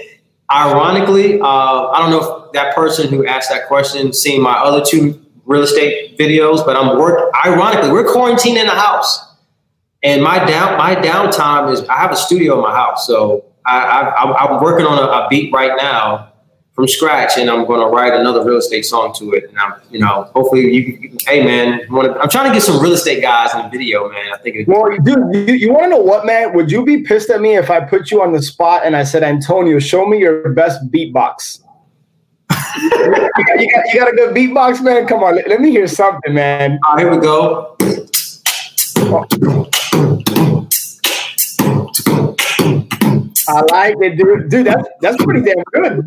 Ironically, uh, I don't know if that person who asked that question seen my other two real estate videos, but I'm work. Ironically, we're quarantined in the house, and my down my downtime is I have a studio in my house, so I, I, I'm working on a, a beat right now from scratch, and I'm going to write another real estate song to it. And I'm, you know, hopefully you, you hey man, you wanna, I'm trying to get some real estate guys in the video, man. I think. It, well, dude, you, you want to know what, man? Would you be pissed at me if I put you on the spot and I said, Antonio, show me your best beatbox? you, got, you, got, you got a good beatbox, man? Come on, let, let me hear something, man. All right, here we go. Oh. I like it, dude. Dude, that's that's pretty damn good.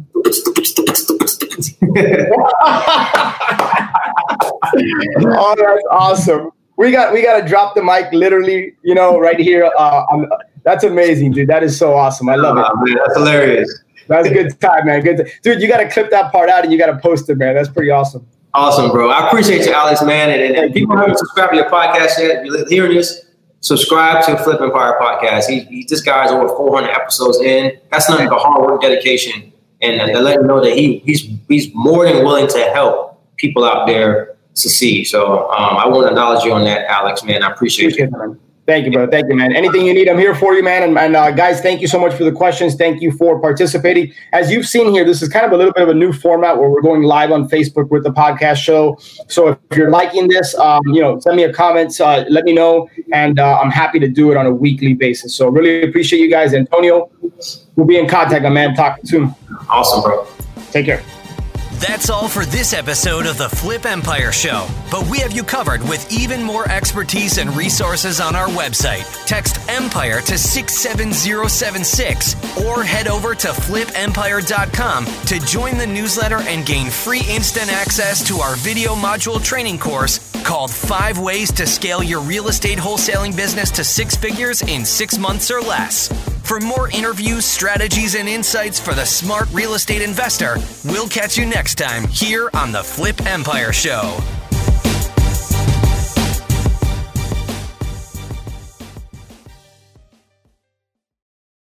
Oh, that's awesome. We got we got to drop the mic, literally, you know, right here. Uh, I'm, that's amazing, dude. That is so awesome. I love oh, it. Man, that's hilarious. That's a good time, man. Good, to, dude. You got to clip that part out and you got to post it, man. That's pretty awesome. Awesome, bro. I appreciate you, Alex, man. And, and, and people who haven't subscribed to your podcast yet, you're hearing this. Subscribe to Flip Empire Podcast. He, he, this guy's over four hundred episodes in. That's nothing but hard work, dedication, and uh, to let him know that he he's he's more than willing to help people out there succeed. So um, I want to acknowledge you on that, Alex, man. I appreciate, appreciate it. Man. Thank you, brother. Thank you, man. Anything you need, I'm here for you, man. And, and uh, guys, thank you so much for the questions. Thank you for participating. As you've seen here, this is kind of a little bit of a new format where we're going live on Facebook with the podcast show. So if you're liking this, um, you know, send me a comment. Uh, let me know. And uh, I'm happy to do it on a weekly basis. So really appreciate you guys. Antonio, we'll be in contact, my man. Talk soon. Awesome, bro. Take care. That's all for this episode of the Flip Empire Show, but we have you covered with even more expertise and resources on our website. Text EMPIRE to six seven zero seven six or head over to flip empire dot com to join the newsletter and gain free instant access to our video module training course called Five Ways to Scale Your Real Estate Wholesaling Business to Six Figures in Six Months or Less. For more interviews, strategies, and insights for the smart real estate investor, we'll catch you next time here on the Flip Empire Show.